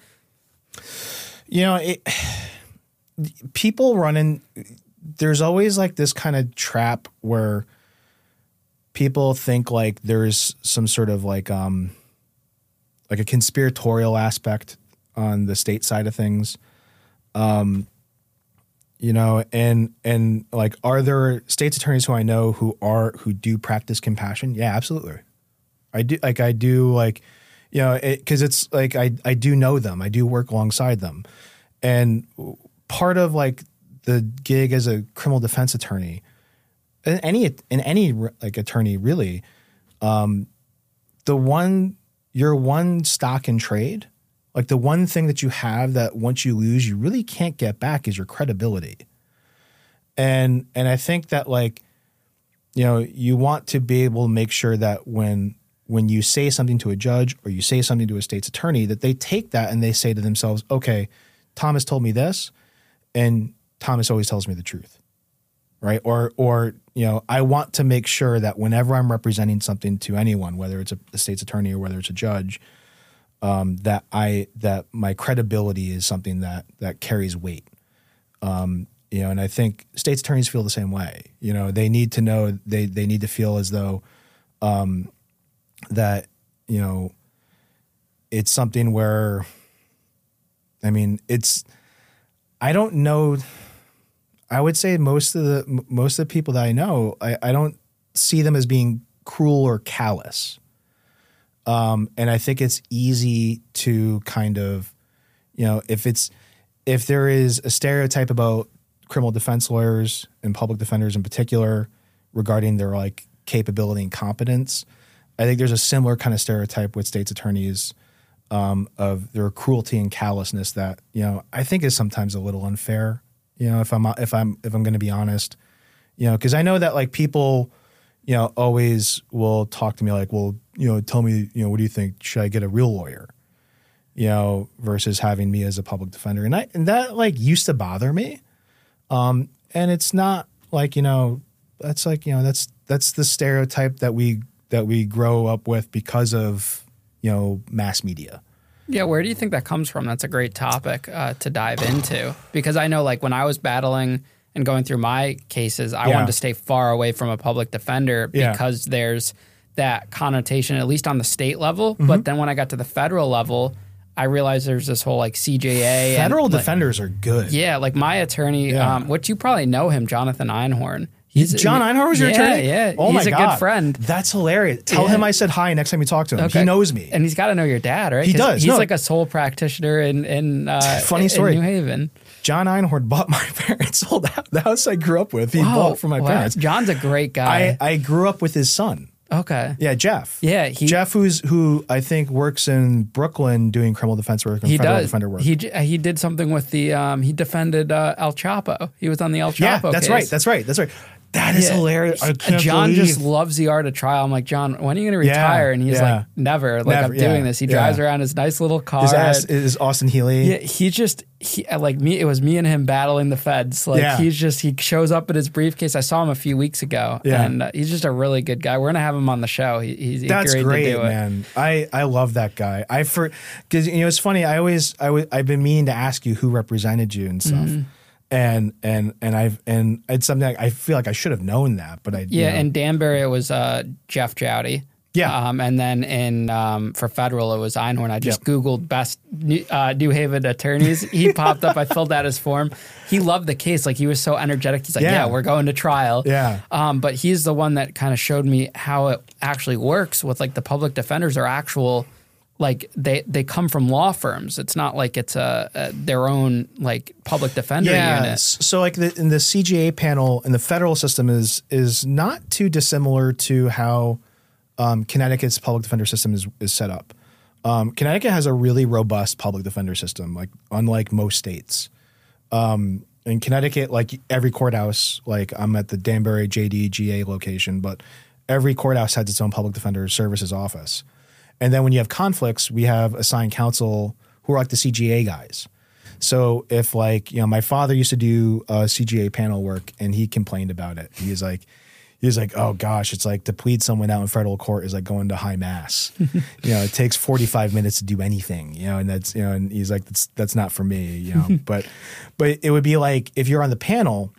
You know, it, people run in, there's always like this kind of trap where people think like there's some sort of like um like a conspiratorial aspect on the state side of things. Um, you know, and and like, are there state's attorneys who I know who are who do practice compassion? Yeah, absolutely. I do like I do like, you know, because it, it's like I I do know them. I do work alongside them. And part of like the gig as a criminal defense attorney, in any in any like attorney really, um, the one your one stock in trade, like the one thing that you have that once you lose you really can't get back, is your credibility. And and I think that like, you know, you want to be able to make sure that when when you say something to a judge or you say something to a state's attorney, that they take that and they say to themselves, okay, Thomas told me this, and Thomas always tells me the truth. Right. Or, or, you know, I want to make sure that whenever I'm representing something to anyone, whether it's a, a state's attorney or whether it's a judge, um, that I, that my credibility is something that, that carries weight. Um, you know, and I think state's attorneys feel the same way. You know, they need to know, they, they need to feel as though, um, that, you know, it's something where, I mean, it's, I don't know, I would say most of the most of the people that I know, I, I don't see them as being cruel or callous. Um, and I think it's easy to kind of, you know, if it's if there is a stereotype about criminal defense lawyers and public defenders in particular regarding their like capability and competence, I think there's a similar kind of stereotype with state's attorneys um, of their cruelty and callousness that, you know, I think is sometimes a little unfair. You know, if I'm if I'm if I'm going to be honest, you know, because I know that like people, you know, always will talk to me like, well, you know, tell me, you know, what do you think? Should I get a real lawyer? You know, versus having me as a public defender, and I and that like used to bother me, um, and it's not like, you know, that's like, you know, that's that's the stereotype that we that we grow up with because of, you know, mass media. Yeah, where do you think that comes from? That's a great topic uh, to dive into, because I know like when I was battling and going through my cases, I Yeah. wanted to stay far away from a public defender Yeah. because there's that connotation, at least on the state level. Mm-hmm. But then when I got to the federal level, I realized there's this whole like C J A. Federal and, like, defenders are good. yeah, like my attorney, Yeah. um, which you probably know him, Jonathan Einhorn. He's John Einhorn was your yeah, attorney? Yeah, Oh he's my a God. good friend. That's hilarious. Tell Yeah. him I said hi next time you talk to him. Okay. He knows me. And he's got to know your dad, right? He 'Cause does, He's no. like a sole practitioner in in uh, Funny in story. New Haven. John Einhorn bought my parents' old house, the house I grew up with. He Wow. bought from my Wow. parents. John's a great guy. I, I grew up with his son. okay. Yeah, Jeff. Yeah, he Jeff, who's who I think works in Brooklyn doing criminal defense work and he federal does. defender work. He j- he did something with the um he defended uh, El Chapo. He was on the El Chapo yeah, that's case. right. That's right. That's right. That is Yeah. hilarious. I can't John believe. just loves the art of trial. I'm like, John, when are you going to Yeah, retire? And he's yeah. like, never. Like, Never, I'm doing yeah, this. He yeah. drives around his nice little car. His ass and- is Austin Healy. yeah, he just he like me. It was me and him battling the feds. Like Yeah. he's just he shows up in his briefcase. I saw him a few weeks ago, Yeah. and uh, he's just a really good guy. We're gonna have him on the show. He, he's That's agreed great, to do it. man. I, I love that guy. I for because you know it's funny. I always I w- I've been meaning to ask you who represented you and stuff, Mm-hmm. and and and I've and it's something I feel like I should have known that, but I you Yeah, know. in Danbury it was uh, Jeff Jowdy. Yeah. um, and then in um, for federal it was Einhorn. I just Yep. googled best New, uh, New Haven attorneys. He popped up. I filled out his form. He loved the case. Like he was so energetic. He's like, Yeah. yeah, we're going to trial. Yeah. Um, but he's the one that kind of showed me how it actually works with like the public defenders are actual. Like they, they come from law firms. It's not like it's a, a their own like public defender yeah. unit. s- So like the, in the C G A panel in the federal system is is not too dissimilar to how um, Connecticut's public defender system is is set up. Um, Connecticut has a really robust public defender system, like unlike most states. Um, in Connecticut, like every courthouse, like I'm at the Danbury J D G A location, but every courthouse has its own public defender services office. And then when you have conflicts, we have assigned counsel who are like the C G A guys. So if like, you know, my father used to do uh, C G A panel work and he complained about it. He was like, he was like, oh gosh, it's like to plead someone out in federal court is like going to high mass. You know, it takes forty-five minutes to do anything, you know, and that's, you know, and he's like, that's, that's not for me, you know, but, but it would be like, if you're on the panel,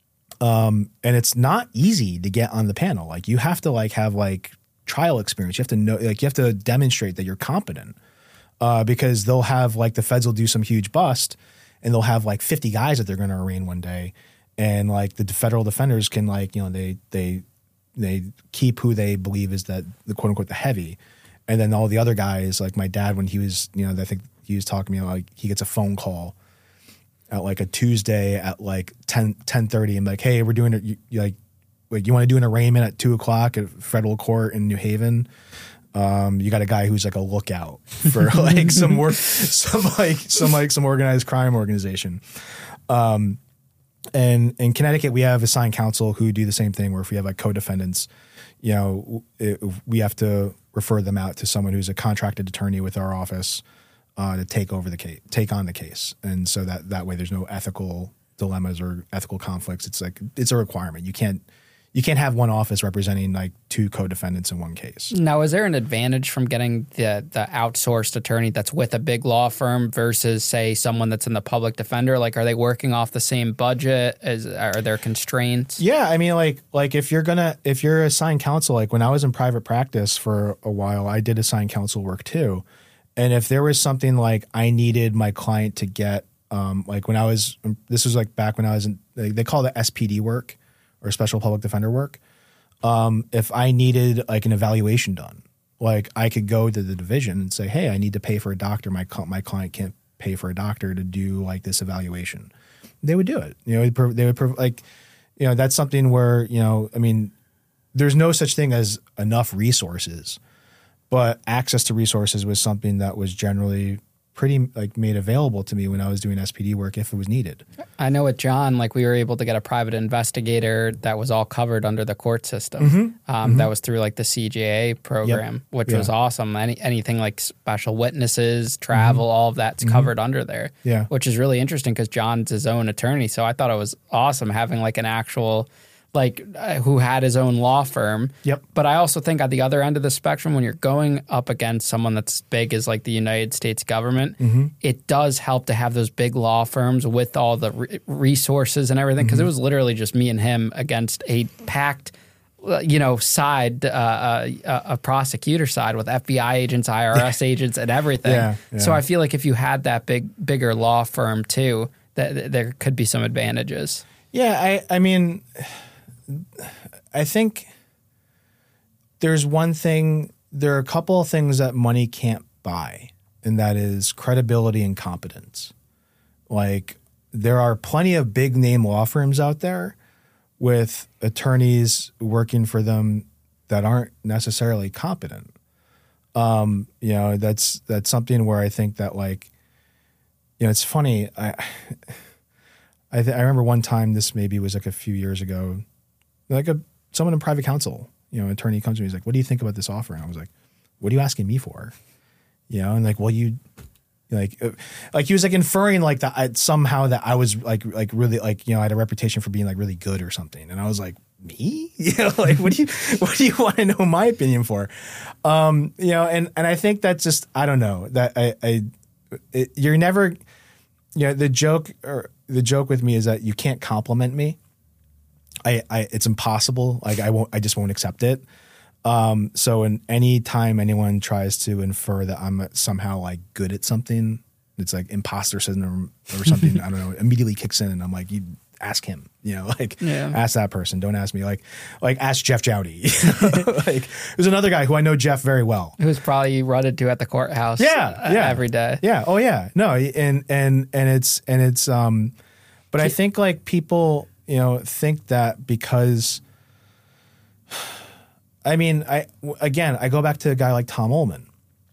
um, and it's not easy to get on the panel, like you have to like have like trial experience. You have to know, like you have to demonstrate that you're competent, uh, because they'll have like the feds will do some huge bust and they'll have like fifty guys that they're going to arraign one day. And like the federal defenders can like, you know, they, they, they keep who they believe is that the quote unquote the heavy. And then all the other guys, like my dad, when he was, you know, I think he was talking to me like he gets a phone call at like a Tuesday at like ten, ten thirty and like, hey, we're doing it. You, you like, like you want to do an arraignment at two o'clock at federal court in New Haven. Um, you got a guy who's like a lookout for like some work, some like some like some organized crime organization. Um, and in Connecticut, we have assigned counsel who do the same thing. Where if we have like co-defendants, you know, it, we have to refer them out to someone who's a contracted attorney with our office uh, to take over the case, take on the case, and so that that way there's no ethical dilemmas or ethical conflicts. It's like it's a requirement. You can't. You can't have one office representing like two co-defendants in one case. Now, is there an advantage from getting the the outsourced attorney that's with a big law firm versus, say, someone that's in the public defender? Like, are they working off the same budget? Is are there constraints? Yeah, I mean, like, like if you're gonna if you're assigned counsel, like when I was in private practice for a while, I did assigned counsel work too. And if there was something like I needed my client to get, um, like when I was, this was like back when I was in, they call it S P D work. Or special public defender work. Um, if I needed like an evaluation done, like I could go to the division and say, hey, I need to pay for a doctor my my client can't pay for a doctor to do like this evaluation, they would do it. You know, they would like, you know, that's something where, you know, I mean, there's no such thing as enough resources, but access to resources was something that was generally pretty like made available to me when I was doing S P D work if it was needed. I know with John, like we were able to get a private investigator that was all covered under the court system. Mm-hmm. Um, mm-hmm. That was through like the C J A program, yep. which yeah. was awesome. Any anything like special witnesses, travel, mm-hmm. all of that's mm-hmm. covered under there. Yeah, which is really interesting because John's his own attorney. So I thought it was awesome having like an actual like uh, who had his own law firm. Yep. But I also think at the other end of the spectrum, when you're going up against someone that's big as like the United States government, mm-hmm. it does help to have those big law firms with all the re- resources and everything. Because mm-hmm. it was literally just me and him against a packed, you know, side, uh, uh, a prosecutor side with F B I agents, I R S agents, and everything. Yeah, yeah. So I feel like if you had that big, bigger law firm too, that, that there could be some advantages. Yeah, I, I mean. I think there's one thing, there are a couple of things that money can't buy, and that is credibility and competence. Like, there are plenty of big name law firms out there with attorneys working for them that aren't necessarily competent. Um, you know, that's that's something where I think that, like, you know, it's funny. I I, th- I remember one time, this maybe was like a few years ago, like a someone in private counsel, you know, an attorney comes to me, he's like, what do you think about this offer? And I was like, what are you asking me for? You know, and like, well, you like, uh, like he was like inferring like that I, somehow that I was like, like really like, you know, I had a reputation for being like really good or something. And I was like, me? You know, like, what do you, what do you want to know my opinion for? Um, you know, and, and I think that's just, I don't know that I, I it, you're never, you know, the joke or the joke with me is that you can't compliment me. I, I, it's impossible. Like I won't, I just won't accept it. Um, so in any time anyone tries to infer that I'm somehow like good at something, it's like imposter syndrome or something. I don't know. Immediately kicks in, and I'm like, you ask him. You know, like yeah. ask that person. Don't ask me. Like, like ask Jeff Jowdy. Like there's another guy who I know Jeff very well, who's probably run into at the courthouse. Yeah, uh, yeah, every day. Yeah. Oh yeah. No. And and and it's and it's. Um, but I think like people. You know, think that because, I mean, I again, I go back to a guy like Tom Ullman,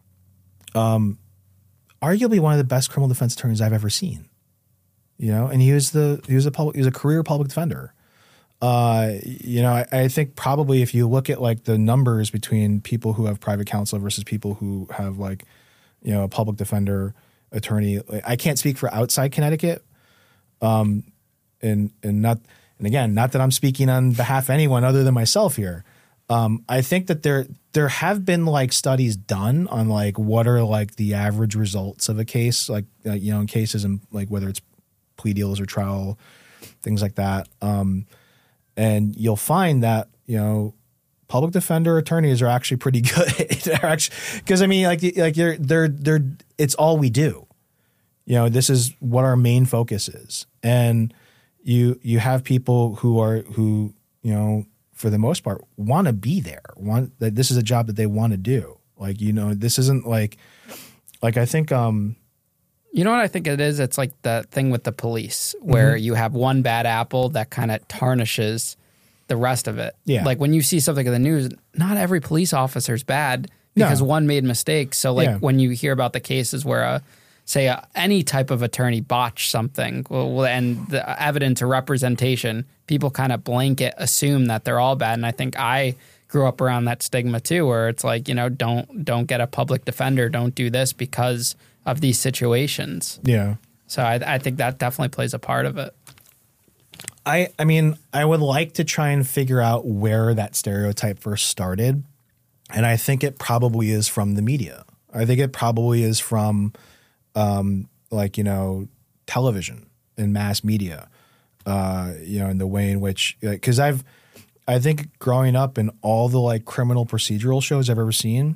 um, arguably one of the best criminal defense attorneys I've ever seen. You know, and he was the he was a public he was a career public defender. Uh, you know, I, I think probably if you look at like the numbers between people who have private counsel versus people who have like, you know, a public defender attorney, I can't speak for outside Connecticut. Um, And and not and again, not that I'm speaking on behalf of anyone other than myself here. Um, I think that there there have been like studies done on like what are like the average results of a case, like uh, you know, in cases and like whether it's plea deals or trial, things like that. Um, and you'll find that you know, public defender attorneys are actually pretty good. They're actually because I mean, like like they're they're they're it's all we do. You know, this is what our main focus is, and You you have people who are who you know for the most part want to be there, want that this is a job that they want to do. Like you know this isn't like like I think um you know what I think it is. It's like the thing with the police where mm-hmm. you have one bad apple that kind of tarnishes the rest of it. Yeah, like when you see something in the news, not every police officer is bad because no. one made mistakes. So like yeah. when you hear about the cases where a say uh, any type of attorney botched something well, and the evidence or representation, people kind of blanket assume that they're all bad. And I think I grew up around that stigma too, where it's like, you know, don't don't get a public defender, don't do this because of these situations. Yeah. So I, I think that definitely plays a part of it. I, I mean, I would like to try and figure out where that stereotype first started. And I think it probably is from the media. I think it probably is from Um, like, you know, television and mass media, uh, you know, in the way in which, because I've, I think growing up in all the like criminal procedural shows I've ever seen,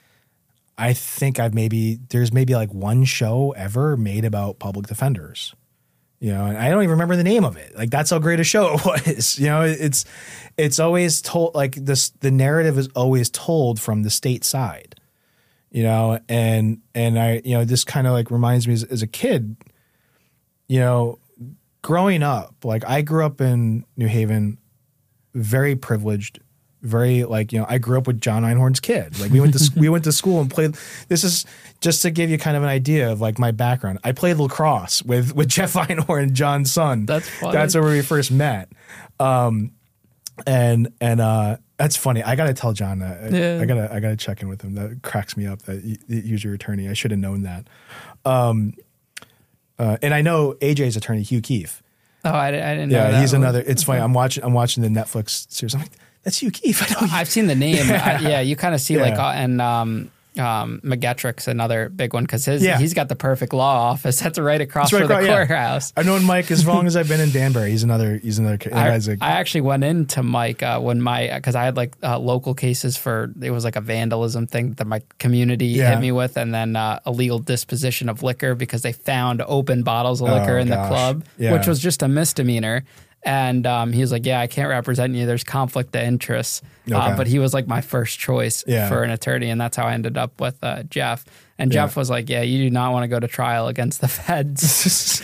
I think I've maybe, there's maybe like one show ever made about public defenders, you know, and I don't even remember the name of it. Like that's how great a show it was, you know, it's, it's always told like this, the narrative is always told from the state side. you know, and and I, you know, this kind of like reminds me as, as a kid, you know, growing up, like I grew up in New Haven, very privileged, very like, you know, I grew up with John Einhorn's kid. Like we went to we went to school and played. This is just to give you kind of an idea of like my background. I played lacrosse with with Jeff Einhorn, John's son. That's funny. That's where we first met. Um, and and uh, that's funny. I gotta tell John that. Yeah. I gotta I gotta check in with him. That cracks me up that he, he's your attorney. I should have known that. Um, uh, and I know A J's attorney, Hugh Keefe. Oh, I, I didn't know Yeah, that he's one. another. It's funny. I'm watching. I'm watching the Netflix series. I'm like, that's Hugh Keefe. I know. I've seen the name. I, yeah, you kind of see Yeah. like, uh, and um, um, McGetrick's another big one because his Yeah. he's got the perfect law office that's right across That's right from the across- yeah. courthouse. I've known Mike as long as I've been in Danbury. He's another. He's another. That I, guy's a, I actually went into Mike uh, when my because I had like uh, local cases for it was like a vandalism thing that my community Yeah. hit me with, and then uh, illegal disposition of liquor because they found open bottles of liquor Oh, in gosh. the club, Yeah. which was just a misdemeanor. And um, he was like, "Yeah, I can't represent you. There's conflict of interest." Uh, Okay. but he was like my first choice Yeah. for an attorney, and that's how I ended up with uh, Jeff. And Yeah. Jeff was like, "Yeah, you do not want to go to trial against the feds."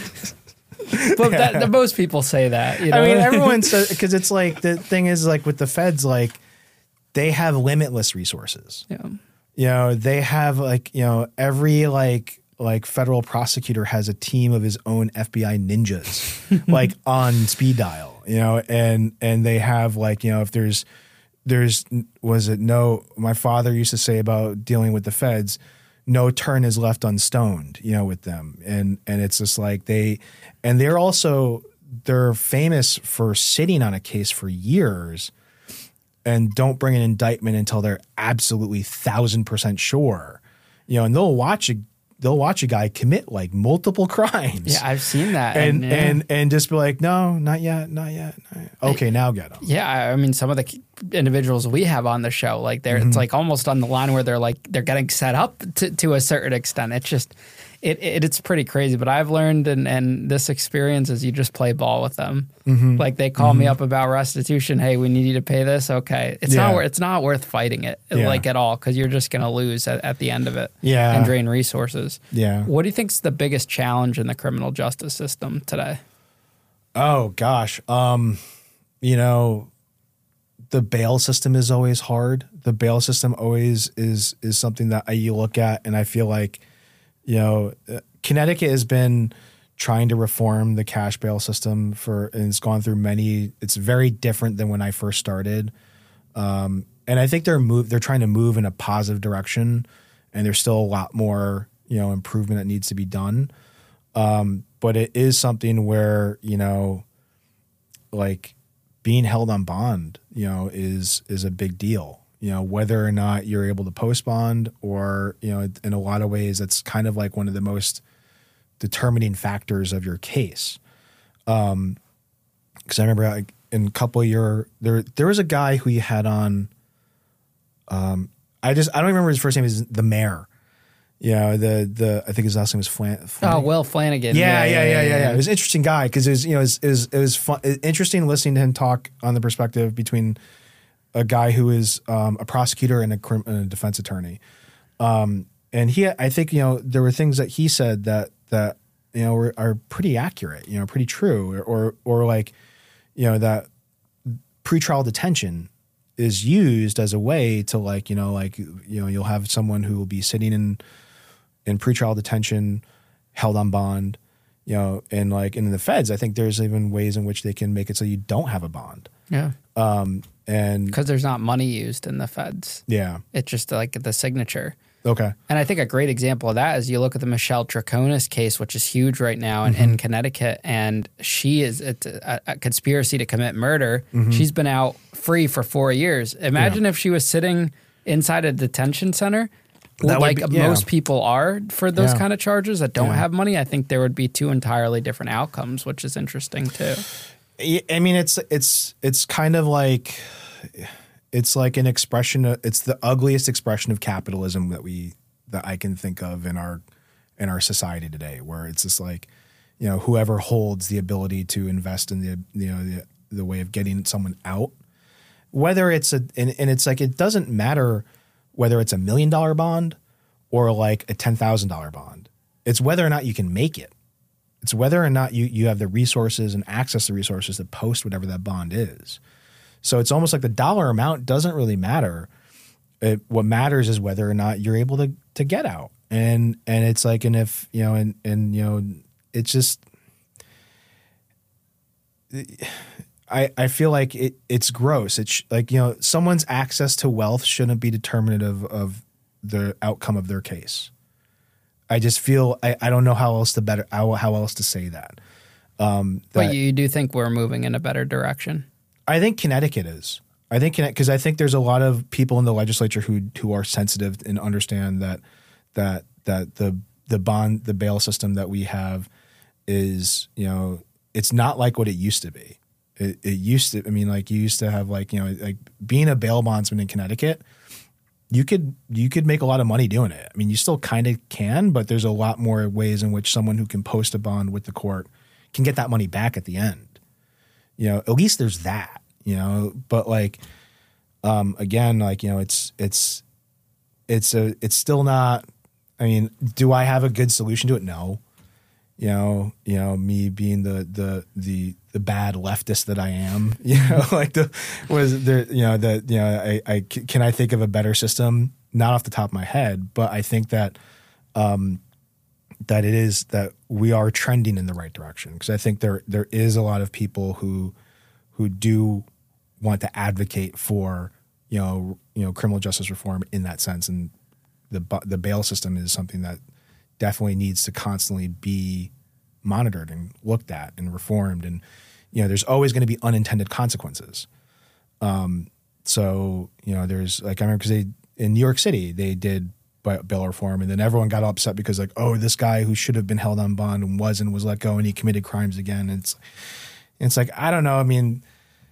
But that, that, most people say that. You know? I mean, everyone says because it's like the thing is like with the feds, like they have limitless resources. Yeah. You know, they have like you know every like like federal prosecutor has a team of his own F B I ninjas like on speed dial. You know, and and they have like you know if there's there's was it no my father used to say about dealing with the feds, no turn is left unstoned, you know, with them. And and it's just like they and they're also they're famous for sitting on a case for years and don't bring an indictment until they're absolutely thousand percent sure. You know, and they'll watch a they'll watch a guy commit like multiple crimes. Yeah, I've seen that. And yeah. and and just be like, no, not yet, not yet. Not yet. Okay, now get them. Yeah, I mean, some of the individuals we have on the show, like they're, Mm-hmm. it's like almost on the line where they're like they're getting set up to, to a certain extent. It's just, it, it it's pretty crazy. But I've learned, and and this experience is you just play ball with them. Mm-hmm. Like they call me up about restitution. Hey, we need you to pay this. Okay, it's Yeah. not wor- it's not worth fighting it Yeah. like at all because you're just gonna lose at, at the end of it. Yeah. and drain resources. Yeah. What do you think's the biggest challenge in the criminal justice system today? Oh gosh. Um, you know, the bail system is always hard. The bail system always is is something that I, you look at and I feel like, you know, uh, Connecticut has been trying to reform the cash bail system for and it's gone through many it's very different than when I first started. Um, and I think they're move they're trying to move in a positive direction and there's still a lot more, you know, improvement that needs to be done. Um, but it is something where, you know, like being held on bond, you know, is is a big deal. You know, whether or not you're able to post bond or, you know, in a lot of ways, that's kind of like one of the most determining factors of your case. Um, because I remember like, in a couple of your there there was a guy who you had on. Um, I just I don't remember his first name is the mayor. Yeah, the the I think his last name was Flan. Flan- Oh, Will Flanagan. yeah, yeah, yeah, yeah, yeah. It was an interesting guy because it was, you know, it was, it was, it was fun, interesting listening to him talk on the perspective between a guy who is um, a prosecutor and a, crim- and a defense attorney. Um, and he, I think, you know, there were things that he said that that you know were, are pretty accurate, you know, pretty true, or, or or like, you know, that pretrial detention is used as a way to like, you know, like you know, you'll have someone who will be sitting in. in pretrial detention, held on bond, you know, and like in the feds, I think there's even ways in which they can make it so you don't have a bond. Yeah. Um, and Because there's not money used in the feds. yeah. It's just like the signature. Okay. And I think a great example of that is you look at the Michelle Troconis case, which is huge right now in, Mm-hmm. in Connecticut. And she is it's a, a conspiracy to commit murder. Mm-hmm. She's been out free for four years. Imagine if she was sitting inside a detention center. That would like be- yeah. most people are for those Yeah. kind of charges that don't Yeah. have money, I think there would be two entirely different outcomes, which is interesting too. I mean, it's, it's, it's kind of like, it's like an expression of, it's the ugliest expression of capitalism that we, that I can think of in our, in our society today, where it's just like, you know, whoever holds the ability to invest in the, you know, the, the way of getting someone out, whether it's a, and, and it's like, it doesn't matter whether it's a million dollar bond or like a ten thousand dollars bond. It's whether or not you can make it. It's whether or not you, you have the resources and access to resources to post whatever that bond is. So it's almost like the dollar amount doesn't really matter. It, what matters is whether or not you're able to to get out. And and it's like, and if, you know, and, and you know, it's just, I, I feel like it, it's gross. It's like, you know, someone's access to wealth shouldn't be determinative of the outcome of their case. I just feel I, I don't know how else to better how, how else to say that. Um, that. But you do think we're moving in a better direction? I think Connecticut is. I think because I think there's a lot of people in the legislature who who are sensitive and understand that that that the the bond the bail system that we have is, you know, it's not like what it used to be. It, it used to. I mean, like you used to have like, you know, like being a bail bondsman in Connecticut. You could you could make a lot of money doing it. I mean, you still kind of can, but there's a lot more ways in which someone who can post a bond with the court can get that money back at the end. You know, at least there's that. You know, but like, um, again, like, you know, it's it's it's a it's still not. I mean, do I have a good solution to it? No. You know, you know, me being the the the the bad leftist that I am, you know, like the was there, you know, that you know, I, I can I think of a better system? Not off the top of my head, but I think that um, that it is that we are trending in the right direction, because I think there there is a lot of people who who do want to advocate for, you know, you know, criminal justice reform in that sense, and the the bail system is something that definitely needs to constantly be monitored and looked at and reformed. And, you know, there's always going to be unintended consequences. Um, so, you know, there's like, I remember because they, in New York City, they did bail reform, and then everyone got upset because like, oh, this guy who should have been held on bond and wasn't was let go and he committed crimes again. And it's, it's like, I don't know. I mean,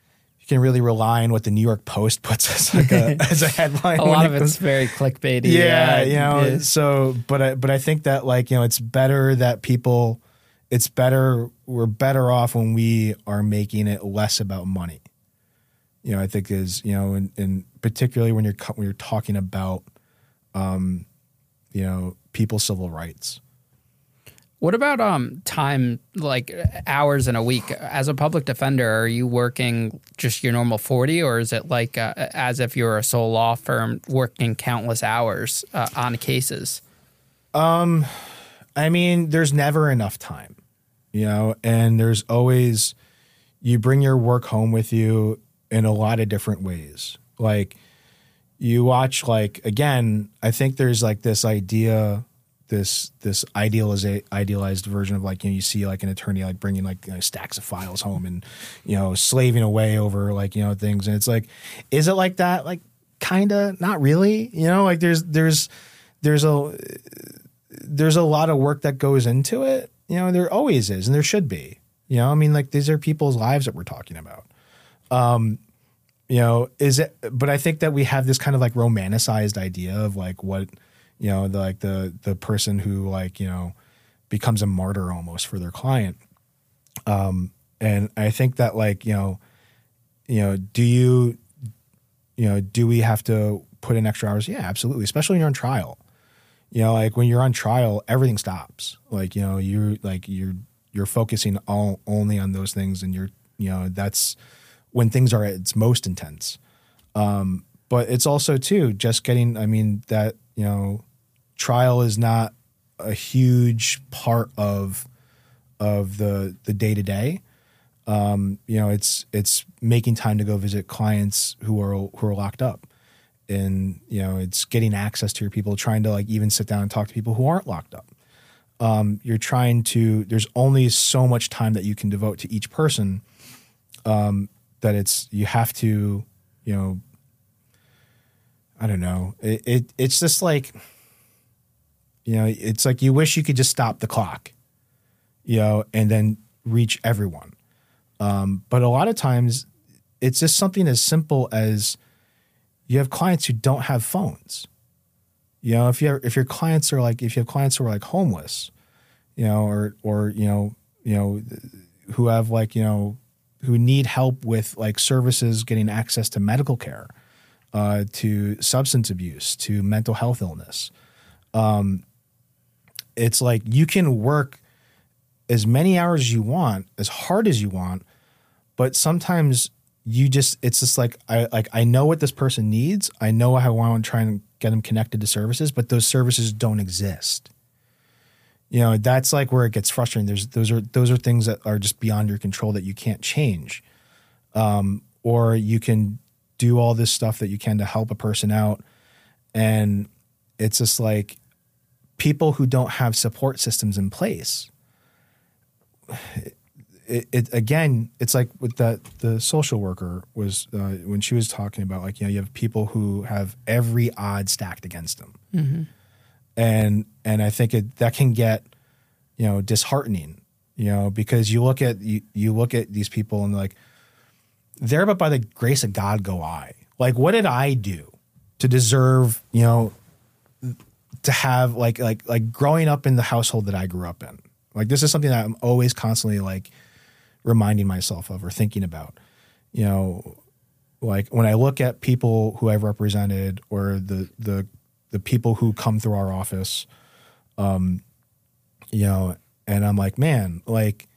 can really rely on what the New York Post puts as like a as a headline. A lot of it's very clickbaity. Yeah, you know. Yeah. So, but I, but I think that like, you know, it's better that people, it's better we're better off when we are making it less about money. You know, I think is you know, and, and particularly when you're when you're talking about, um, you know, people's civil rights. What about um time, like hours in a week? As a public defender, are you working just your normal forty, or is it like uh, as if you're a sole law firm working countless hours uh, on cases? Um, I mean, there's never enough time, you know, and there's always, you bring your work home with you in a lot of different ways. Like you watch, like, again, I think there's like this idea this this idealized idealized version of like, you know, you see like an attorney like bringing like, you know, stacks of files home and, you know, slaving away over like, you know, things. And it's like, is it like that? Like, kind of, not really, you know, like there's there's there's a there's a lot of work that goes into it, you know, there always is, and there should be, you know, I mean, like these are people's lives that we're talking about. Um, you know, is it, but I think that we have this kind of like romanticized idea of like what, you know, the, like the the person who like, you know, becomes a martyr almost for their client. Um, and I think that like, you know, you know, do you, you know, do we have to put in extra hours? Yeah, absolutely. Especially when you're on trial. You know, like when you're on trial, everything stops. Like, you know, you're like, you're, you're focusing all only on those things, and you're, you know, that's when things are at its most intense. Um, but it's also too, just getting, I mean, that, you know, trial is not a huge part of of the the day to day. Um, you know, it's it's making time to go visit clients who are who are locked up, and you know, it's getting access to your people, trying to like even sit down and talk to people who aren't locked up. Um, you're trying to. There's only so much time that you can devote to each person. Um, that it's you have to, you know. I don't know. It, it it's just like. You know, it's like you wish you could just stop the clock, you know, and then reach everyone. Um, but a lot of times it's just something as simple as you have clients who don't have phones. You know, if you if your clients are like if you have clients who are like homeless, you know, or or you know, you know, who have like, you know, who need help with like services, getting access to medical care, uh, to substance abuse, to mental health illness. Um, it's like you can work as many hours as you want, as hard as you want, but sometimes you just, it's just like, I like, I know what this person needs. I know how I want to try and get them connected to services, but those services don't exist. You know, that's like where it gets frustrating. There's, those are, those are things that are just beyond your control that you can't change. Um, or you can do all this stuff that you can to help a person out. And it's just like people who don't have support systems in place. It, it again, it's like with that, the social worker was, uh, when she was talking about like, you know, you have people who have every odd stacked against them. Mm-hmm. And, and I think it, that can get, you know, disheartening, you know, because you look at, you, you look at these people and like, there, but by the grace of God go I. Like, what did I do to deserve, you know, to have like, like, like growing up in the household that I grew up in? Like, this is something that I'm always constantly like reminding myself of or thinking about, you know, like when I look at people who I've represented or the, the, the people who come through our office, um, you know, and I'm like, man, like,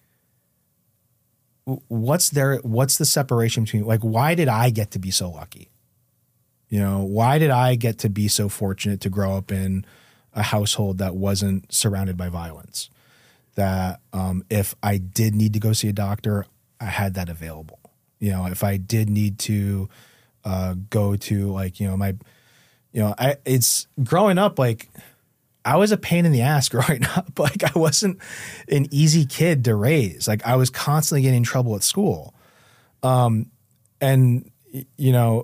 what's there, what's the separation between, like, why did I get to be so lucky? You know, why did I get to be so fortunate to grow up in a household that wasn't surrounded by violence? That um, if I did need to go see a doctor, I had that available. You know, if I did need to uh, go to like, you know, my, you know, I, it's growing up, like I was a pain in the ass growing up. Like I wasn't an easy kid to raise. Like I was constantly getting in trouble at school. Um, and, you know,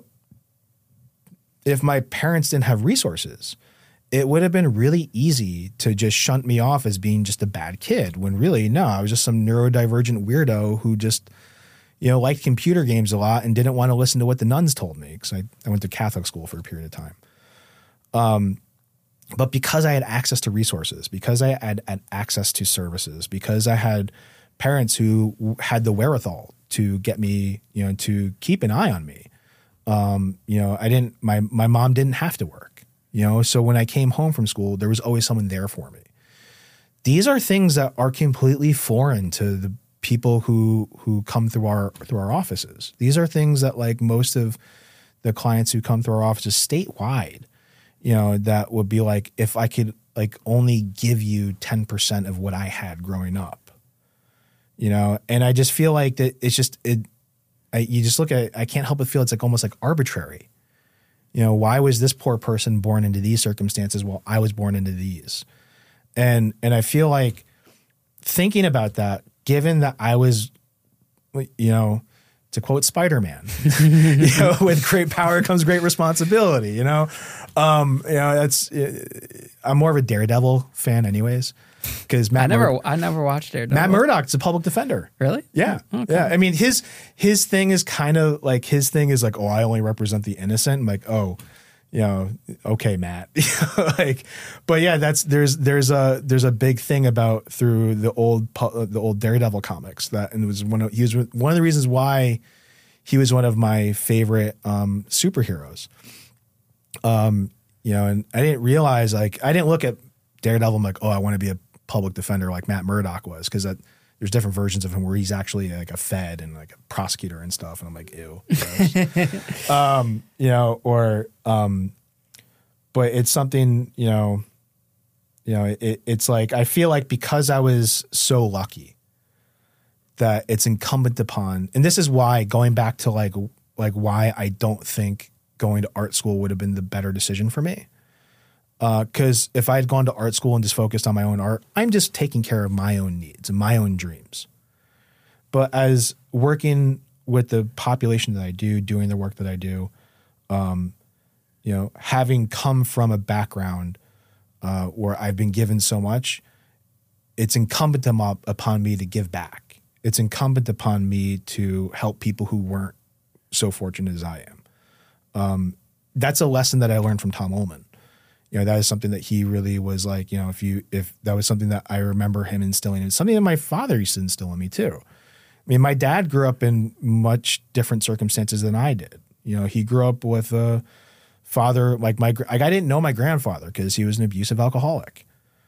if my parents didn't have resources, it would have been really easy to just shunt me off as being just a bad kid when really, no, I was just some neurodivergent weirdo who just, you know, liked computer games a lot and didn't want to listen to what the nuns told me because I, I went to Catholic school for a period of time. Um, but because I had access to resources, because I had, had access to services, because I had parents who had the wherewithal to get me, you know, to keep an eye on me, um, you know, I didn't, my, my mom didn't have to work. You know, so when I came home from school, there was always someone there for me. These are things that are completely foreign to the people who who come through our through our offices. These are things that like most of the clients who come through our offices statewide, you know, that would be like, if I could like only give you ten percent of what I had growing up, you know, and I just feel like that it's just, it, I, you just look at it, I can't help but feel it's like almost like arbitrary. You know, why was this poor person born into these circumstances while I was born into these? And and I feel like thinking about that, given that I was, you know, to quote Spider-Man, you know, with great power comes great responsibility, you know? Um, you know, that's, I'm more of a Daredevil fan anyways. Because Matt I never, Mur- I never watched Daredevil. Matt Murdock's a public defender. Really? Yeah, okay. yeah. I mean, his his thing is kind of like his thing is like, oh, I only represent the innocent. I'm like, oh, you know, okay, Matt. Like, but yeah, that's there's there's a there's a big thing about through the old the old Daredevil comics that, and it was one of he was one of the reasons why he was one of my favorite um, superheroes. Um, you know, and I didn't realize like I didn't look at Daredevil. I'm like, oh, I want to be a public defender like Matt Murdock was, because there's different versions of him where he's actually like a fed and like a prosecutor and stuff, and I'm like, ew. um, you know, or um, but it's something, you know, you know, it, it's like I feel like because I was so lucky that it's incumbent upon, and this is why going back to like like why I don't think going to art school would have been the better decision for me. Because uh, if I had gone to art school and just focused on my own art, I'm just taking care of my own needs and my own dreams. But as working with the population that I do, doing the work that I do, um, you know, having come from a background uh, where I've been given so much, it's incumbent upon me to give back. It's incumbent upon me to help people who weren't so fortunate as I am. Um, that's a lesson that I learned from Tom Ullman. You know, that is something that he really was like, you know, if you, if that was something that I remember him instilling, it's something that my father used to instill in me too. I mean, my dad grew up in much different circumstances than I did. You know, he grew up with a father, like my, like I didn't know my grandfather because he was an abusive alcoholic.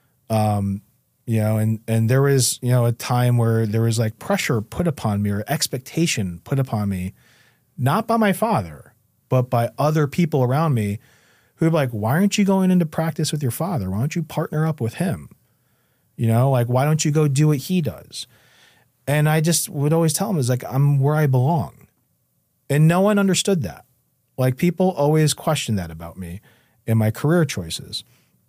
Um, you know, and, and there was, you know, a time where there was like pressure put upon me or expectation put upon me, not by my father, but by other people around me who were like, why aren't you going into practice with your father? Why don't you partner up with him? You know, like, why don't you go do what he does? And I just would always tell him, is like, I'm where I belong. And no one understood that. Like, people always question that about me and my career choices.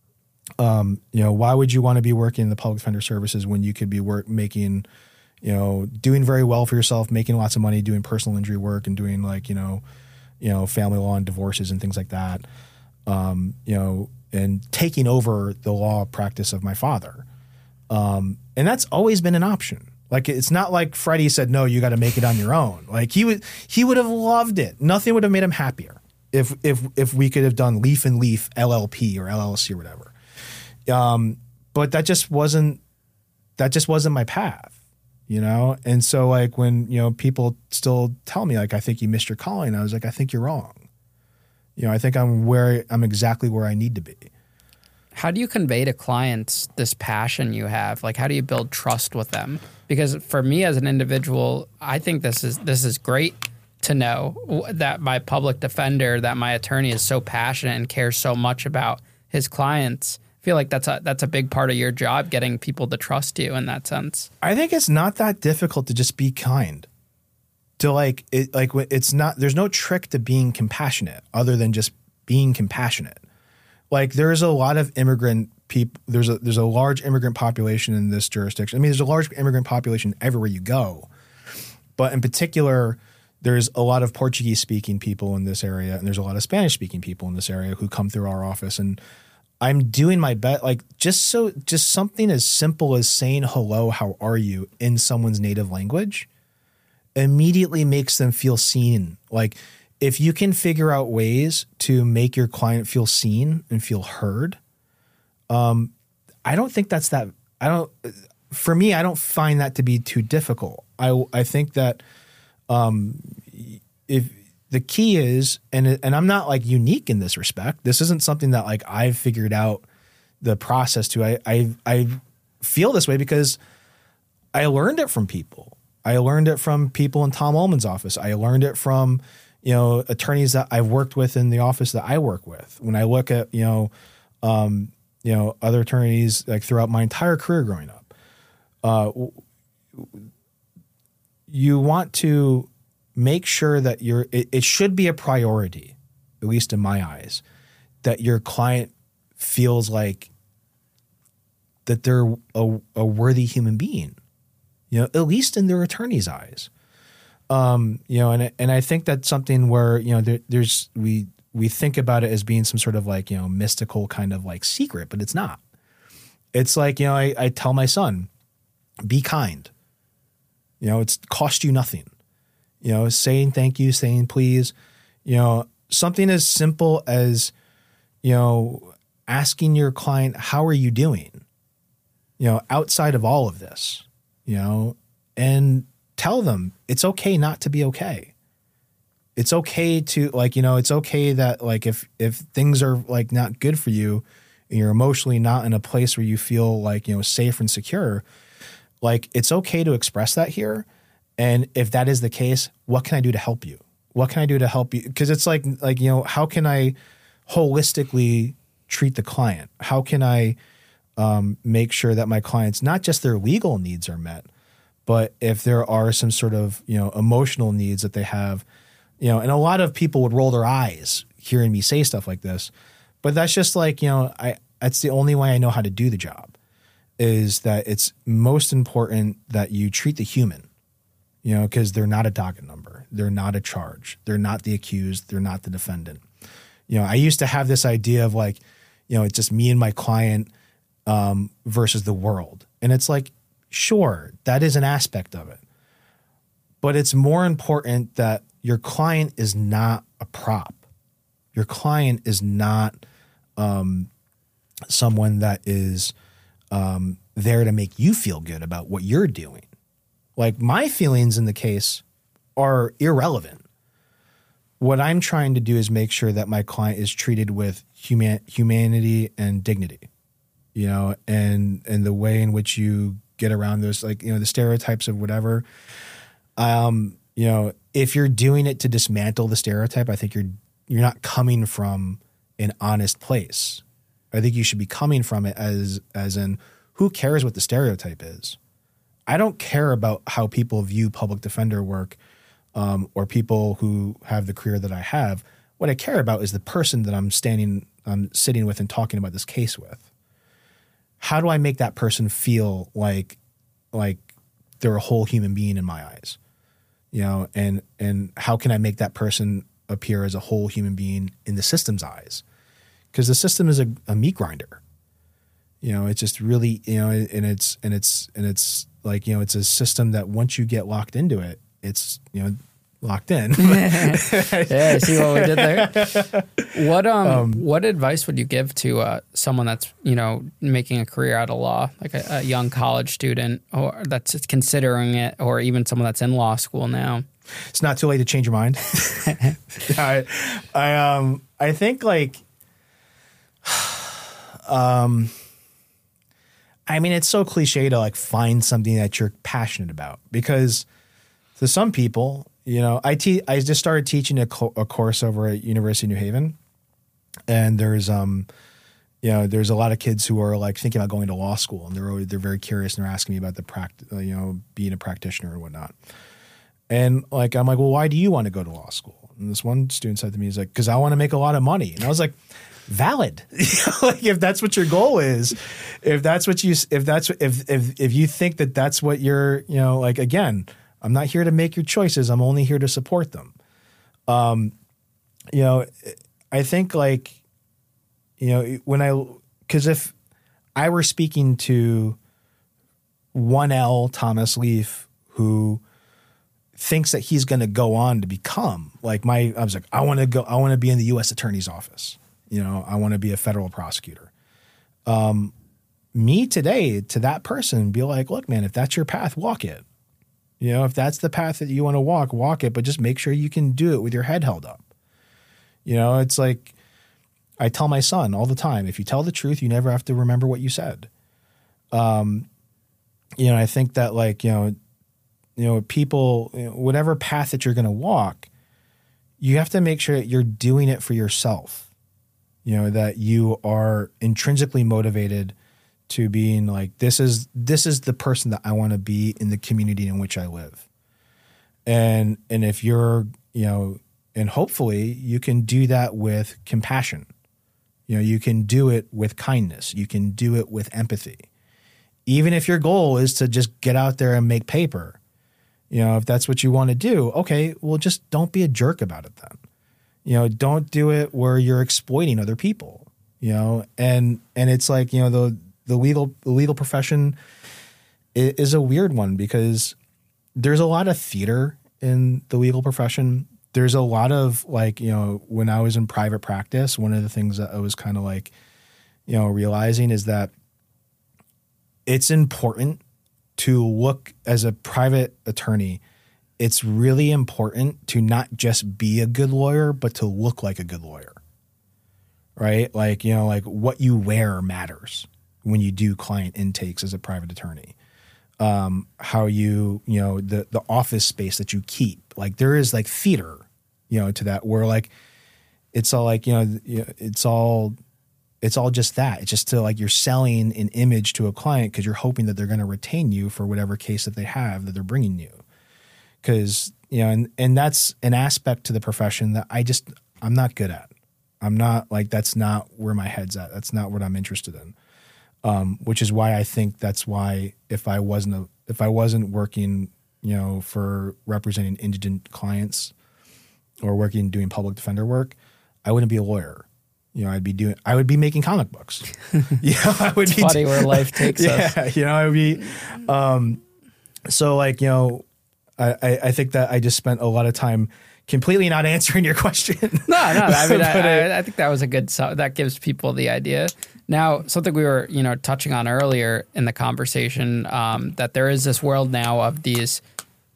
Um, you know, why would you want to be working in the public defender services when you could be work making, you know, doing very well for yourself, making lots of money, doing personal injury work and doing like, you know, you know, family law and divorces and things like that. Um, you know, and taking over the law practice of my father. Um, and that's always been an option. Like, it's not like Freddie said, no, you got to make it on your own. Like, he would, he would have loved it. Nothing would have made him happier if, if, if we could have done Leaf and Leaf L L P or L L C or whatever. Um, but that just wasn't, that just wasn't my path, you know? And so like when, you know, people still tell me like, I think you missed your calling. I was like, I think you're wrong. You know, I think I'm where I'm exactly where I need to be. How do you convey to clients this passion you have? Like, how do you build trust with them? Because for me as an individual, I think this is, this is great to know that my public defender, that my attorney is so passionate and cares so much about his clients. I feel like that's a that's a big part of your job, getting people to trust you in that sense. I think it's not that difficult to just be kind. To like it, like it's not. There's no trick to being compassionate other than just being compassionate. Like, there's a lot of immigrant people. There's a there's a large immigrant population in this jurisdiction. I mean, there's a large immigrant population everywhere you go, but in particular, there's a lot of Portuguese speaking people in this area, and there's a lot of Spanish speaking people in this area who come through our office. And I'm doing my best, like just so, just something as simple as saying hello, how are you in someone's native language immediately makes them feel seen. Like, if you can figure out ways to make your client feel seen and feel heard, um, I don't think that's that, I don't, for me, I don't find that to be too difficult. I, I think that um, if, the key is, and and I'm not like unique in this respect. This isn't something that like I've figured out the process to. I I I feel this way because I learned it from people. I learned it from people in Tom Ullman's office. I learned it from, you know, attorneys that I've worked with in the office that I work with. When I look at, you know, um, you know, other attorneys like throughout my entire career growing up, uh, you want to make sure that you're, it, it should be a priority, at least in my eyes, that your client feels like that they're a, a worthy human being, you know, at least in their attorney's eyes. Um, you know, and, and I think that's something where, you know, there, there's, we, we think about it as being some sort of like, you know, mystical kind of like secret, but it's not. It's like, you know, I, I tell my son, be kind, you know, it's cost you nothing. You know, saying thank you, saying please, you know, something as simple as, you know, asking your client, how are you doing? You know, outside of all of this, you know, and tell them it's okay not to be okay. It's okay to like, you know, it's okay that like if, if things are like not good for you and you're emotionally not in a place where you feel like, you know, safe and secure, like it's okay to express that here. And if that is the case, what can I do to help you? What can I do to help you? Because it's like, like, you know, how can I holistically treat the client? How can I um, make sure that my clients, not just their legal needs are met, but if there are some sort of, you know, emotional needs that they have, you know, and a lot of people would roll their eyes hearing me say stuff like this, but that's just like, you know, I, that's the only way I know how to do the job, is that it's most important that you treat the human. You know, because they're not a docket number. They're not a charge. They're not the accused. They're not the defendant. You know, I used to have this idea of like, you know, it's just me and my client um, versus the world. And it's like, sure, that is an aspect of it. But it's more important that your client is not a prop. Your client is not um, someone that is um, there to make you feel good about what you're doing. Like, my feelings in the case are irrelevant, what I'm trying to do is make sure that my client is treated with human, humanity and dignity, you know, and, and the way in which you get around those, like, you know, the stereotypes of whatever, um, you know, if you're doing it to dismantle the stereotype, I think you're, you're not coming from an honest place. I think you should be coming from it as, as in, who cares what the stereotype is? I don't care about how people view public defender work, um, or people who have the career that I have. What I care about is the person that I'm standing, I'm sitting with and talking about this case with. How do I make that person feel like, like they're a whole human being in my eyes? You know, and, and how can I make that person appear as a whole human being in the system's eyes? Because the system is a, a meat grinder. You know, it's just really, you know, and it's, and it's, and it's like, you know, it's a system that once you get locked into it, it's, you know, locked in. Yeah, see what we did there? What um, um what advice would you give to uh, someone that's, you know, making a career out of law, like a, a young college student or that's considering it, or even someone that's in law school now? It's not too late to change your mind. I, I um I think like um I mean, it's so cliche to like find something that you're passionate about, because to some people, you know, I te- I just started teaching a, co- a course over at University of New Haven, and there's um, you know, there's a lot of kids who are like thinking about going to law school, and they're always, they're very curious, and they're asking me about the pract- uh, you know, being a practitioner and whatnot. And like, I'm like, well, why do you want to go to law school? And this one student said to me, he's like, because I want to make a lot of money. And I was like, valid. Like, if that's what your goal is, if that's what you, if that's, if, if, if you think that that's what you're, you know, like, again, I'm not here to make your choices. I'm only here to support them. Um, you know, I think like, you know, when I, cause if I were speaking to one L Thomas Leaf, who thinks that he's going to go on to become like my, I was like, I want to go, I want to be in the U S Attorney's office. You know, I want to be a federal prosecutor. Um, me today to that person be like, look, man, if that's your path, walk it. You know, if that's the path that you want to walk, walk it, but just make sure you can do it with your head held up. You know, it's like I tell my son all the time, if you tell the truth, you never have to remember what you said. Um, you know, I think that like, you know, you know, people, you know, whatever path that you're going to walk, you have to make sure that you're doing it for yourself. You know, that you are intrinsically motivated to being like, this is, this is the person that I want to be in the community in which I live. And, and if you're, you know, and hopefully you can do that with compassion. You know, you can do it with kindness. You can do it with empathy. Even if your goal is to just get out there and make paper, you know, if that's what you want to do, okay, well, just don't be a jerk about it then. You know, don't do it where you're exploiting other people, you know, and, and it's like, you know, the, the legal, the legal profession is, is a weird one because there's a lot of theater in the legal profession. There's a lot of like, you know, when I was in private practice, one of the things that I was kind of like, you know, realizing is that it's important to look as a private attorney. It's really important to not just be a good lawyer, but to look like a good lawyer, right? Like, you know, like what you wear matters when you do client intakes as a private attorney. Um, how you, you know, the, the office space that you keep, like there is like theater, you know, to that where like, it's all like, you know, it's all, it's all just that. It's just to like, you're selling an image to a client because you're hoping that they're going to retain you for whatever case that they have that they're bringing you. Because, you know, and, and that's an aspect to the profession that I just, I'm not good at. I'm not like, that's not where my head's at. That's not what I'm interested in. Um, which is why I think that's why if I wasn't, a, if I wasn't working, you know, for representing indigent clients or working, doing public defender work, I wouldn't be a lawyer. You know, I'd be doing, I would be making comic books. You know, I would it's be funny where life takes yeah, us. You know, I would be, um, so like, you know, I, I think that I just spent a lot of time completely not answering your question. No, no. I mean, I, I, I think that was a good, so that gives people the idea. Now, something we were, you know, touching on earlier in the conversation, um, that there is this world now of these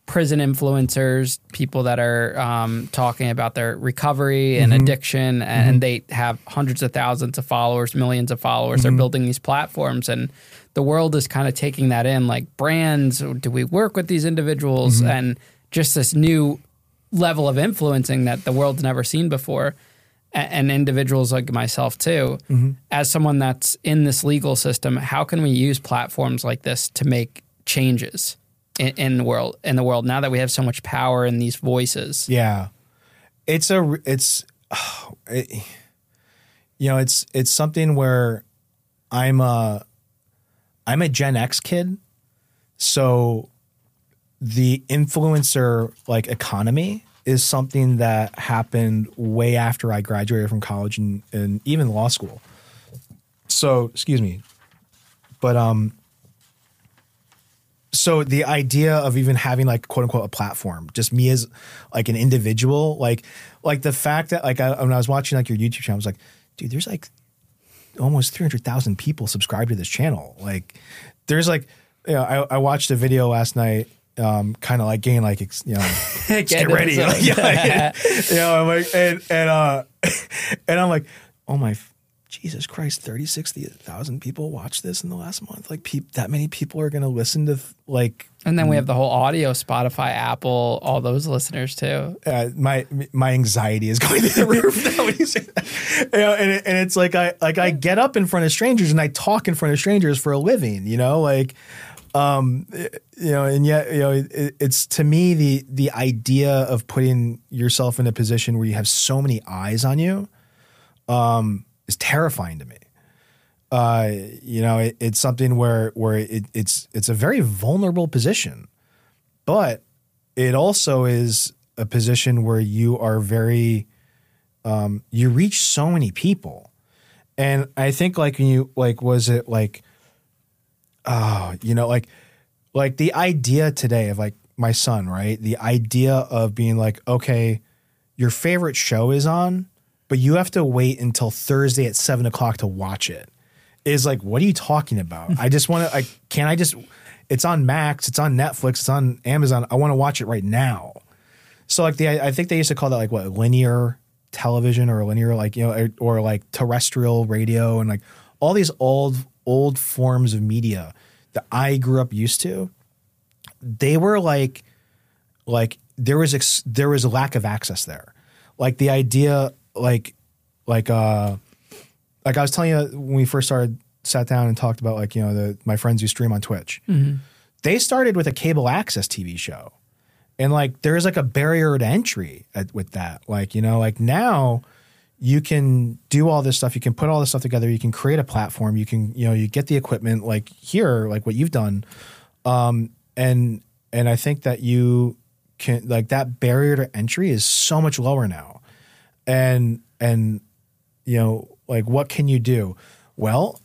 prison influencers, people that are um, talking about their recovery and mm-hmm. addiction, and mm-hmm. they have hundreds of thousands of followers, millions of followers. Mm-hmm. They're building these platforms, and the world is kind of taking that in, like brands. Do we work with these individuals? Mm-hmm. And just this new level of influencing that the world's never seen before. And individuals like myself too, mm-hmm. as someone that's in this legal system, how can we use platforms like this to make changes in, in the world? In the world, now that we have so much power in these voices, yeah, it's a it's oh, it, you know it's it's something where I'm a I'm a Gen X kid, so the influencer like economy is something that happened way after I graduated from college and, and even law school. So, excuse me. But, um, so the idea of even having like quote unquote a platform, just me as like an individual, like, like the fact that like I, when I was watching like your YouTube channel, I was like, dude, there's like almost three hundred thousand people subscribed to this channel. Like there's like, you know, I, I watched a video last night, um, kind of like getting like, you know, get, get ready. Like, yeah, like, you know, I'm like, and, and, uh, and I'm like, oh my, Jesus Christ, thirty-six thousand people watched this in the last month. Like pe- that many people are going to listen to like, and then we have the whole audio, Spotify, Apple, all those listeners too. Uh, my, my anxiety is going through the roof now when you say that. You know, and, it, and it's like, I, like I get up in front of strangers and I talk in front of strangers for a living, you know, like, Um, you know, and yet, you know, it, it's to me the the idea of putting yourself in a position where you have so many eyes on you, um, is terrifying to me. Uh, you know, it, it's something where where it, it's it's a very vulnerable position, but it also is a position where you are very, um, you reach so many people, and I think like when you like was it like. Oh, you know, like, like the idea today of like my son, right? The idea of being like, okay, your favorite show is on, but you have to wait until Thursday at seven o'clock to watch it is like, what are you talking about? I just want to, like, can I just, it's on Max, it's on Netflix, it's on Amazon. I want to watch it right now. So like the, I think they used to call that like what, linear television or linear, like, you know, or, or like terrestrial radio and like all these old, old forms of media that I grew up used to, they were like, like there was, ex, there was a lack of access there. Like the idea, like, like, uh, like I was telling you when we first started, sat down and talked about like, you know, the, my friends who stream on Twitch, mm-hmm. they started with a cable access T V show. And like, there's like a barrier to entry at, with that. Like, you know, like now, you can do all this stuff. You can put all this stuff together. You can create a platform. You can, you know, you get the equipment like here, like what you've done. Um, and, and I think that you can like that barrier to entry is so much lower now. And, and, you know, like what can you do? Well,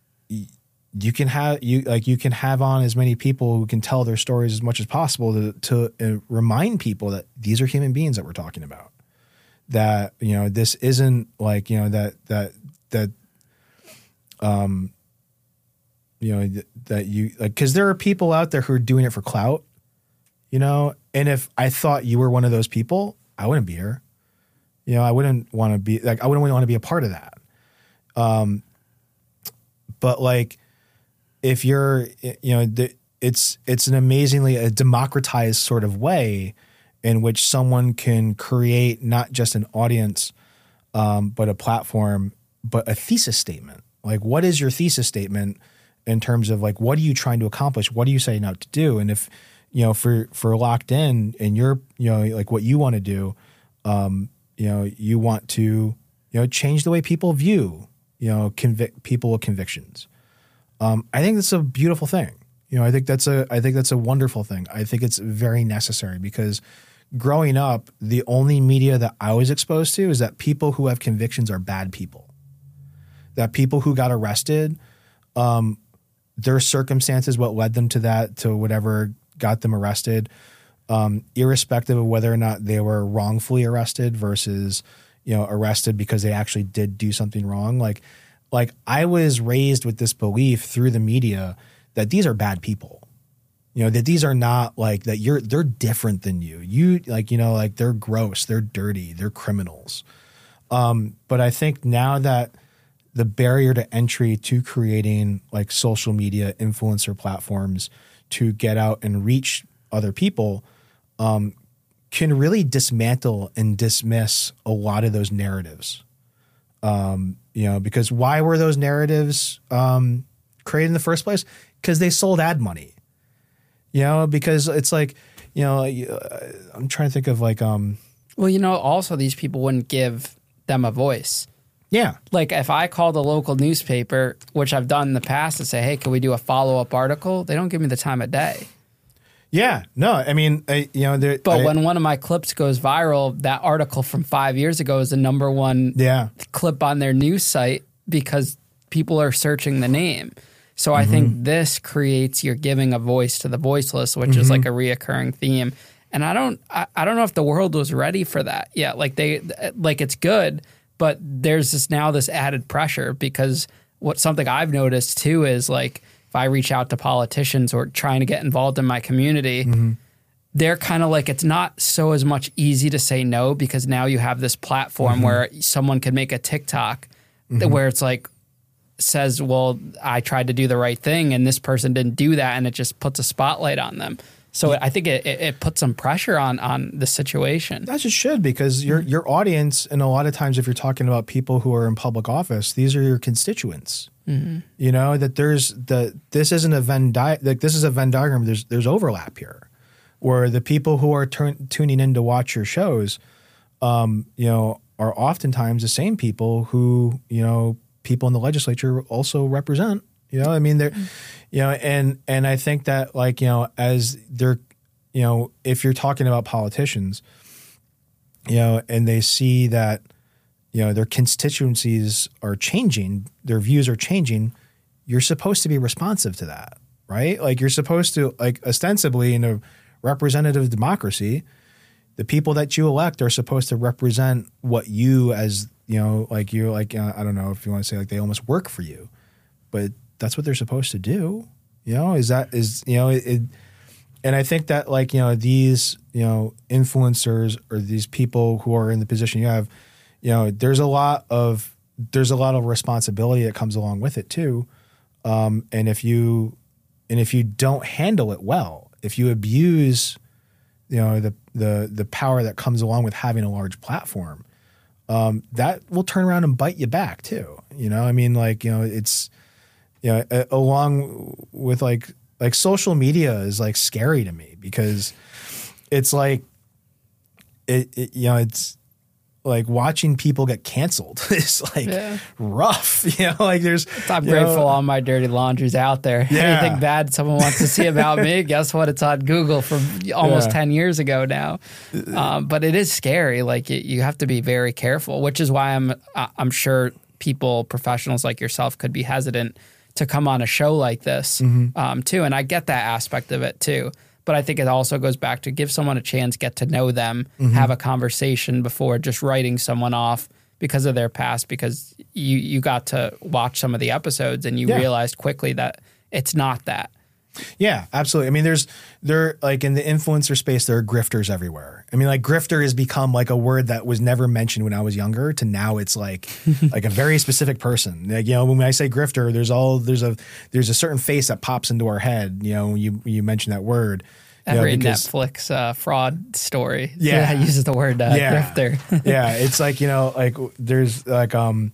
you can have, you like, you can have on as many people who can tell their stories as much as possible to, to uh, remind people that these are human beings that we're talking about. That, you know, this isn't like, you know, that, that, that, um, you know, th- that you like, cause there are people out there who are doing it for clout, you know, and if I thought you were one of those people, I wouldn't be here. You know, I wouldn't want to be like, I wouldn't want to be a part of that. Um, but like, if you're, you know, th- it's, it's an amazingly a democratized sort of way in which someone can create not just an audience, um, but a platform, but a thesis statement. Like, what is your thesis statement in terms of like, what are you trying to accomplish? What are you setting out to do? And if, you know, for, for Locked In and you're, you know, like what you want to do, um, you know, you want to, you know, change the way people view, you know, convict people with convictions. Um, I think that's a beautiful thing. You know, I think that's a, I think that's a wonderful thing. I think it's very necessary because growing up, the only media that I was exposed to is that people who have convictions are bad people. That people who got arrested, um, their circumstances, what led them to that, to whatever got them arrested, um, irrespective of whether or not they were wrongfully arrested versus, you know, arrested because they actually did do something wrong. Like, like I was raised with this belief through the media that these are bad people. you know, that these are not like that you're, they're different than you. You like, you know, like they're gross, they're dirty, they're criminals. Um, but I think now that the barrier to entry to creating like social media influencer platforms to get out and reach other people um, can really dismantle and dismiss a lot of those narratives. Um, you know, because why were those narratives um, created in the first place? Because they sold ad money. You know, because it's like, you know, I'm trying to think of like, um, well, you know, also these people wouldn't give them a voice. Yeah. Like if I called a local newspaper, which I've done in the past, and say, hey, can we do a follow-up article? They don't give me the time of day. Yeah. No, I mean, I, you know, there, but I, when one of my clips goes viral, that article from five years ago is the number one yeah. clip on their news site because people are searching the name. So I mm-hmm. think this creates you're giving a voice to the voiceless, which mm-hmm. is like a reoccurring theme. And I don't, I, I don't know if the world was ready for that yet. Like they, like it's good, but there's this now this added pressure because what something I've noticed too is like if I reach out to politicians or trying to get involved in my community, mm-hmm. they're kind of like it's not so as much easy to say no because now you have this platform mm-hmm. where someone could make a TikTok mm-hmm. where it's like says, well, I tried to do the right thing and this person didn't do that, and it just puts a spotlight on them. So I think it, it, it puts some pressure on on the situation. As it should, because your your audience, and a lot of times if you're talking about people who are in public office, these are your constituents. Mm-hmm. You know, that there's the this isn't a Venn di- like this is a Venn diagram. There's there's overlap here, where the people who are turn, tuning in to watch your shows, um, you know, are oftentimes the same people who you know people in the legislature also represent. You know, I mean, they're, you know, and and I think that like, you know, as they're, you know, if you're talking about politicians, you know, and they see that, you know, their constituencies are changing, their views are changing, you're supposed to be responsive to that, right? Like you're supposed to, like ostensibly in a representative democracy, the people that you elect are supposed to represent what you as, you know, like you're like, uh, I don't know if you want to say like they almost work for you, but that's what they're supposed to do. You know, is that is, you know, it, it and I think that like, you know, these, you know, influencers or these people who are in the position you have, you know, there's a lot of, there's a lot of responsibility that comes along with it too. Um, and if you, and if you don't handle it well, if you abuse, you know, the, the, the power that comes along with having a large platform, um, that will turn around and bite you back too. You know, I mean, like, you know, it's, you know, a, along with like, like social media is like scary to me because it's like, it, it you know, it's like watching people get canceled is like yeah. rough, you know, like there's. I'm grateful know, all my dirty laundry's out there. Yeah. Anything bad someone wants to see about me, guess what? It's on Google from almost yeah. ten years ago now. Um, but it is scary. Like it, you have to be very careful, which is why I'm, I'm sure people, professionals like yourself could be hesitant to come on a show like this mm-hmm. um, too. And I get that aspect of it too. But I think it also goes back to give someone a chance, get to know them, mm-hmm. have a conversation before just writing someone off because of their past, because you, you got to watch some of the episodes and you yeah. realized quickly that it's not that. Yeah, absolutely. I mean, there's there like in the influencer space, there are grifters everywhere. I mean, like grifter has become like a word that was never mentioned when I was younger to now it's like like a very specific person. Like, you know, when I say grifter, there's all there's a there's a certain face that pops into our head. You know, when you you mention that word. Every you know, because, Netflix uh, fraud story, yeah, yeah uses the word uh, yeah. grifter. Yeah, it's like you know, like there's like um,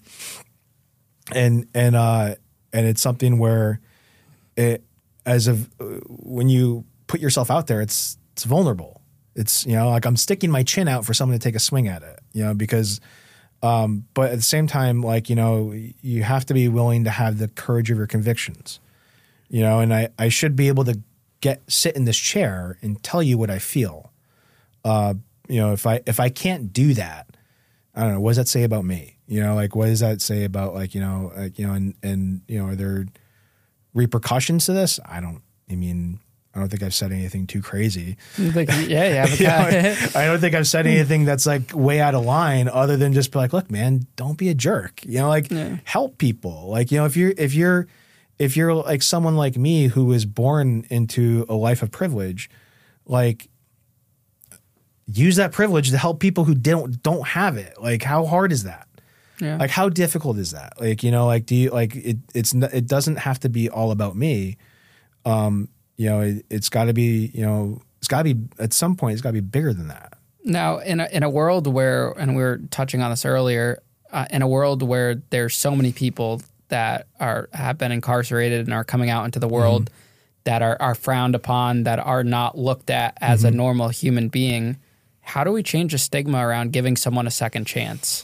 and and uh, and it's something where it. As of when you put yourself out there, it's it's vulnerable. It's, you know, like I'm sticking my chin out for someone to take a swing at it, you know, because, um, but at the same time, like, you know, you have to be willing to have the courage of your convictions, you know, and I, I should be able to get, sit in this chair and tell you what I feel. Uh, you know, if I, if I can't do that, I don't know, what does that say about me? You know, like, what does that say about like, you know, like, you know, and, and, you know, are there repercussions to this? I don't, I mean, I don't think I've said anything too crazy. Like, yeah, yeah. you know, I don't think I've said anything that's like way out of line other than just be like, look, man, don't be a jerk, you know, like yeah. help people. Like, you know, if you're, if you're, if you're like someone like me who was born into a life of privilege, like use that privilege to help people who don't don't have it. Like, how hard is that? Yeah. Like, how difficult is that? Like, you know, like, do you like it? It's it doesn't have to be all about me. Um, you know, it, it's got to be, you know, it's got to be at some point. It's got to be bigger than that. Now, in a, in a world where, and we were touching on this earlier, uh, in a world where there's so many people that are have been incarcerated and are coming out into the world mm-hmm. that are, are frowned upon, that are not looked at as mm-hmm. a normal human being, how do we change the stigma around giving someone a second chance?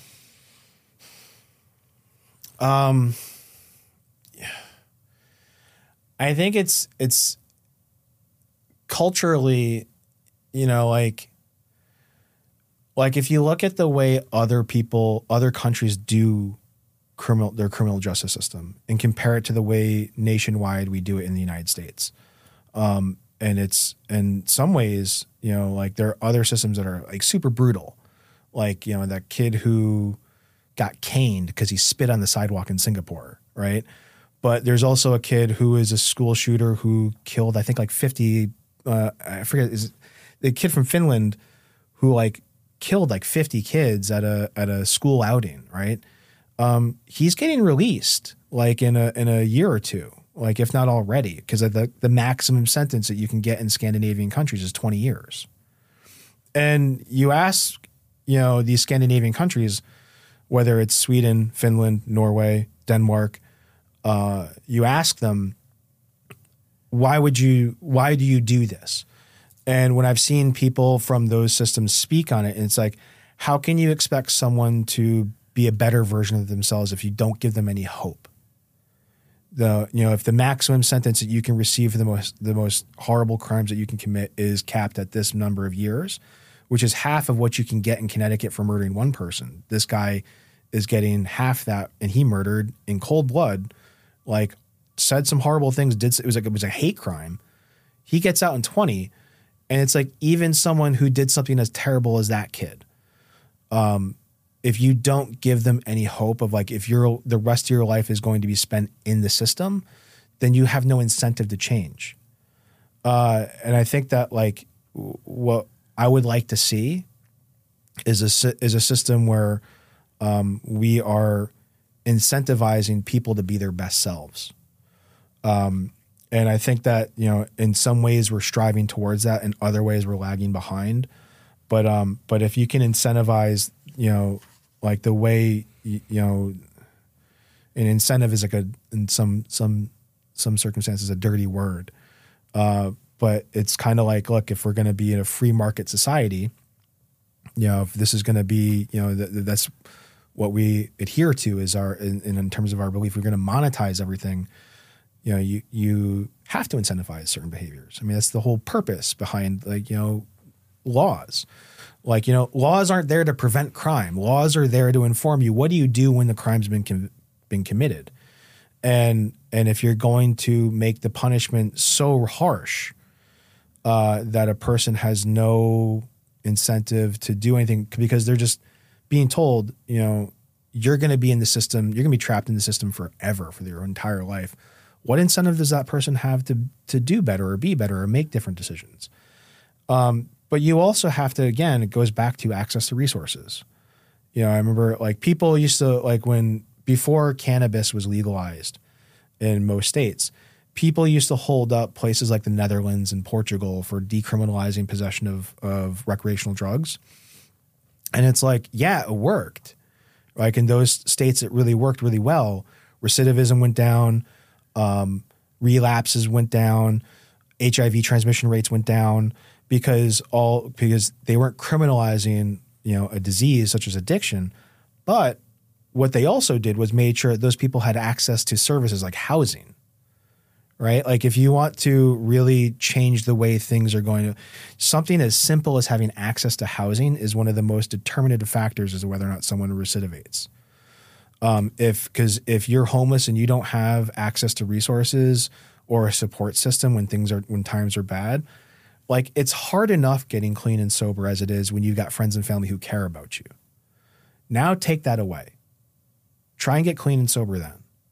Um, I think it's it's culturally, you know, like. Like if you look at the way other people, other countries do criminal their criminal justice system and compare it to the way nationwide we do it in the United States, um, and it's in some ways, you know, like there are other systems that are like super brutal, like you know that kid who got caned because he spit on the sidewalk in Singapore, right? But there's also a kid who is a school shooter who killed, I think, like fifty. Uh, I forget, is the kid from Finland who like. killed like fifty kids at a at a school outing, right? Um, he's getting released like in a in a year or two, like if not already, because the the maximum sentence that you can get in Scandinavian countries is twenty years. And you ask, you know, these Scandinavian countries, whether it's Sweden, Finland, Norway, Denmark, uh, you ask them, why would you? Why do you do this? And when I've seen people from those systems speak on it, it's like, how can you expect someone to be a better version of themselves if you don't give them any hope? The you know, if the maximum sentence that you can receive for the most the most horrible crimes that you can commit is capped at this number of years, which is half of what you can get in Connecticut for murdering one person. This guy is getting half that, and he murdered in cold blood, like said some horrible things. Did it was like it was a hate crime. He gets out in twenty. And it's like even someone who did something as terrible as that kid, um, if you don't give them any hope of like if you're the rest of your life is going to be spent in the system, then you have no incentive to change. Uh, and I think that like w- what I would like to see is a is a system where um, we are incentivizing people to be their best selves. Um, And I think that, you know, in some ways we're striving towards that. In other ways we're lagging behind. But um, but if you can incentivize, you know, like the way, you, you know, an incentive is like a, in some some some circumstances, a dirty word. Uh, but it's kind of like, look, if we're going to be in a free market society, you know, if this is going to be, you know, th- that's what we adhere to is our, in, in terms of our belief, we're going to monetize everything. You know, you you have to incentivize certain behaviors. I mean, that's the whole purpose behind, like, you know, laws. Like, you know, laws aren't there to prevent crime. Laws are there to inform you. What do you do when the crime's been com- been committed? And and if you're going to make the punishment so harsh uh, that a person has no incentive to do anything because they're just being told, you know, you're going to be in the system, you're going to be trapped in the system forever for your entire life. What incentive does that person have to to do better or be better or make different decisions? Um, but you also have to, again, it goes back to access to resources. You know, I remember like people used to, like when, before cannabis was legalized in most states, people used to hold up places like the Netherlands and Portugal for decriminalizing possession of, of recreational drugs. And it's like, yeah, it worked. Like in those states, it really worked really well. Recidivism went down. Um, relapses went down, H I V transmission rates went down because all because they weren't criminalizing, you know, a disease such as addiction. But what they also did was made sure that those people had access to services like housing, right? Like if you want to really change the way things are going to, something as simple as having access to housing is one of the most determinative factors as to whether or not someone recidivates. Um, if because if you're homeless and you don't have access to resources or a support system when things are when times are bad, like it's hard enough getting clean and sober as it is when you've got friends and family who care about you. Now take that away. Try and get clean and sober then.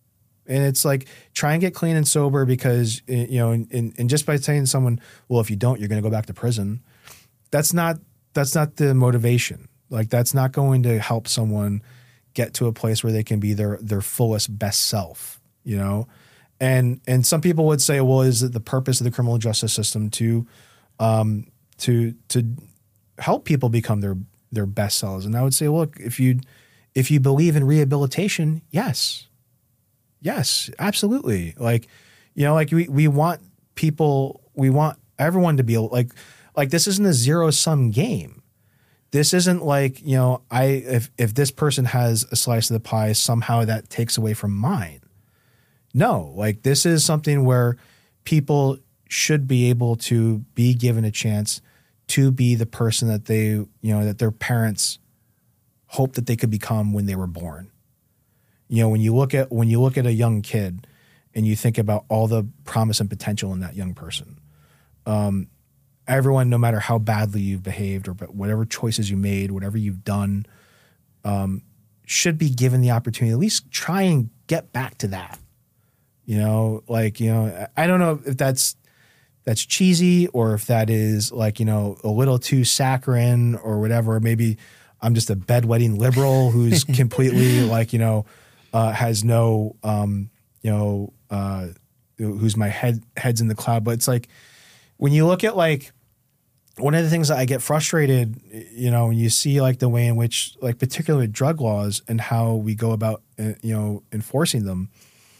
And it's like, try and get clean and sober because, you know, and, and, and just by saying to someone, well, if you don't, you're going to go back to prison. That's not, that's not the motivation. Like, that's not going to help someone get to a place where they can be their, their fullest best self, you know? And, and some people would say, well, is it the purpose of the criminal justice system to, um, to, to help people become their, their best selves? And I would say, look, if you, if you believe in rehabilitation, yes. Yes, absolutely. Like, you know, like we, we want people, we want everyone to be like, like this isn't a zero sum game. This isn't like, you know, I, if, if this person has a slice of the pie, somehow that takes away from mine. No, like this is something where people should be able to be given a chance to be the person that they, you know, that their parents hope that they could become when they were born. You know, when you look at when you look at a young kid and you think about all the promise and potential in that young person, um, everyone, no matter how badly you've behaved or whatever choices you made, whatever you've done, um, should be given the opportunity to at least try and get back to that. You know, like, you know, I don't know if that's that's cheesy or if that is like, you know, a little too saccharine or whatever. Maybe I'm just a bedwetting liberal who's completely like, you know, Uh, has no, um, you know, uh, who's my head head's in the cloud. But it's like when you look at like one of the things that I get frustrated, you know, when you see like the way in which, like particularly with drug laws and how we go about, uh, you know, enforcing them.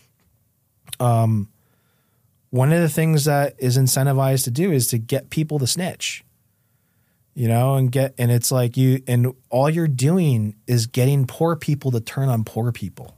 Um, one of the things that is incentivized to do is to get people to snitch. You know, and get, and it's like you, and all you're doing is getting poor people to turn on poor people.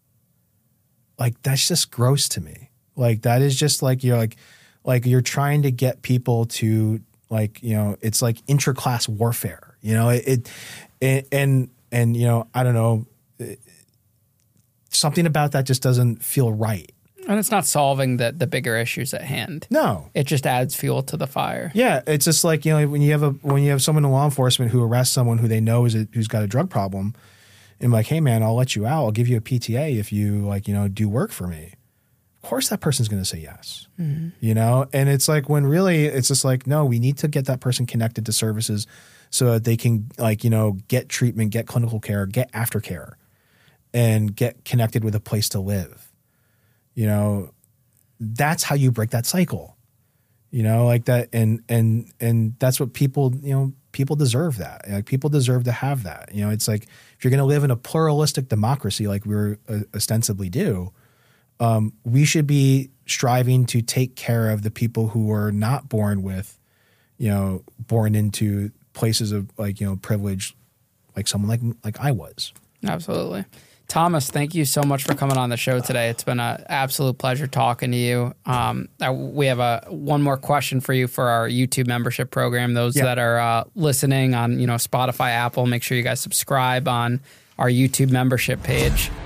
Like, that's just gross to me. Like, that is just like, you're like, like you're trying to get people to like, you know, it's like intra-class warfare, you know, it, it, it and, and, you know, I don't know, it, something about that just doesn't feel right. And it's not solving the, the bigger issues at hand. No. It just adds fuel to the fire. Yeah. It's just like, you know, when you have a, when you have someone in law enforcement who arrests someone who they know is a, who's got a drug problem and like, hey man, I'll let you out. I'll give you a P T A if you like, you know, do work for me. Of course that person's going to say yes, mm-hmm. you know? And it's like, when really it's just like, no, we need to get that person connected to services so that they can like, you know, get treatment, get clinical care, get aftercare and get connected with a place to live. You know, that's how you break that cycle, you know, like that. And, and, and that's what people, you know, people deserve that. Like people deserve to have that. You know, it's like, if you're going to live in a pluralistic democracy, like we uh, ostensibly do, um, we should be striving to take care of the people who are not born with, you know, born into places of like, you know, privilege, like someone like, like I was. Absolutely. Thomas, thank you so much for coming on the show today. It's been an absolute pleasure talking to you. Um, I, we have a one more question for you for our YouTube membership program. Those yeah. that are uh, listening on, you know, Spotify, Apple, make sure you guys subscribe on our YouTube membership page.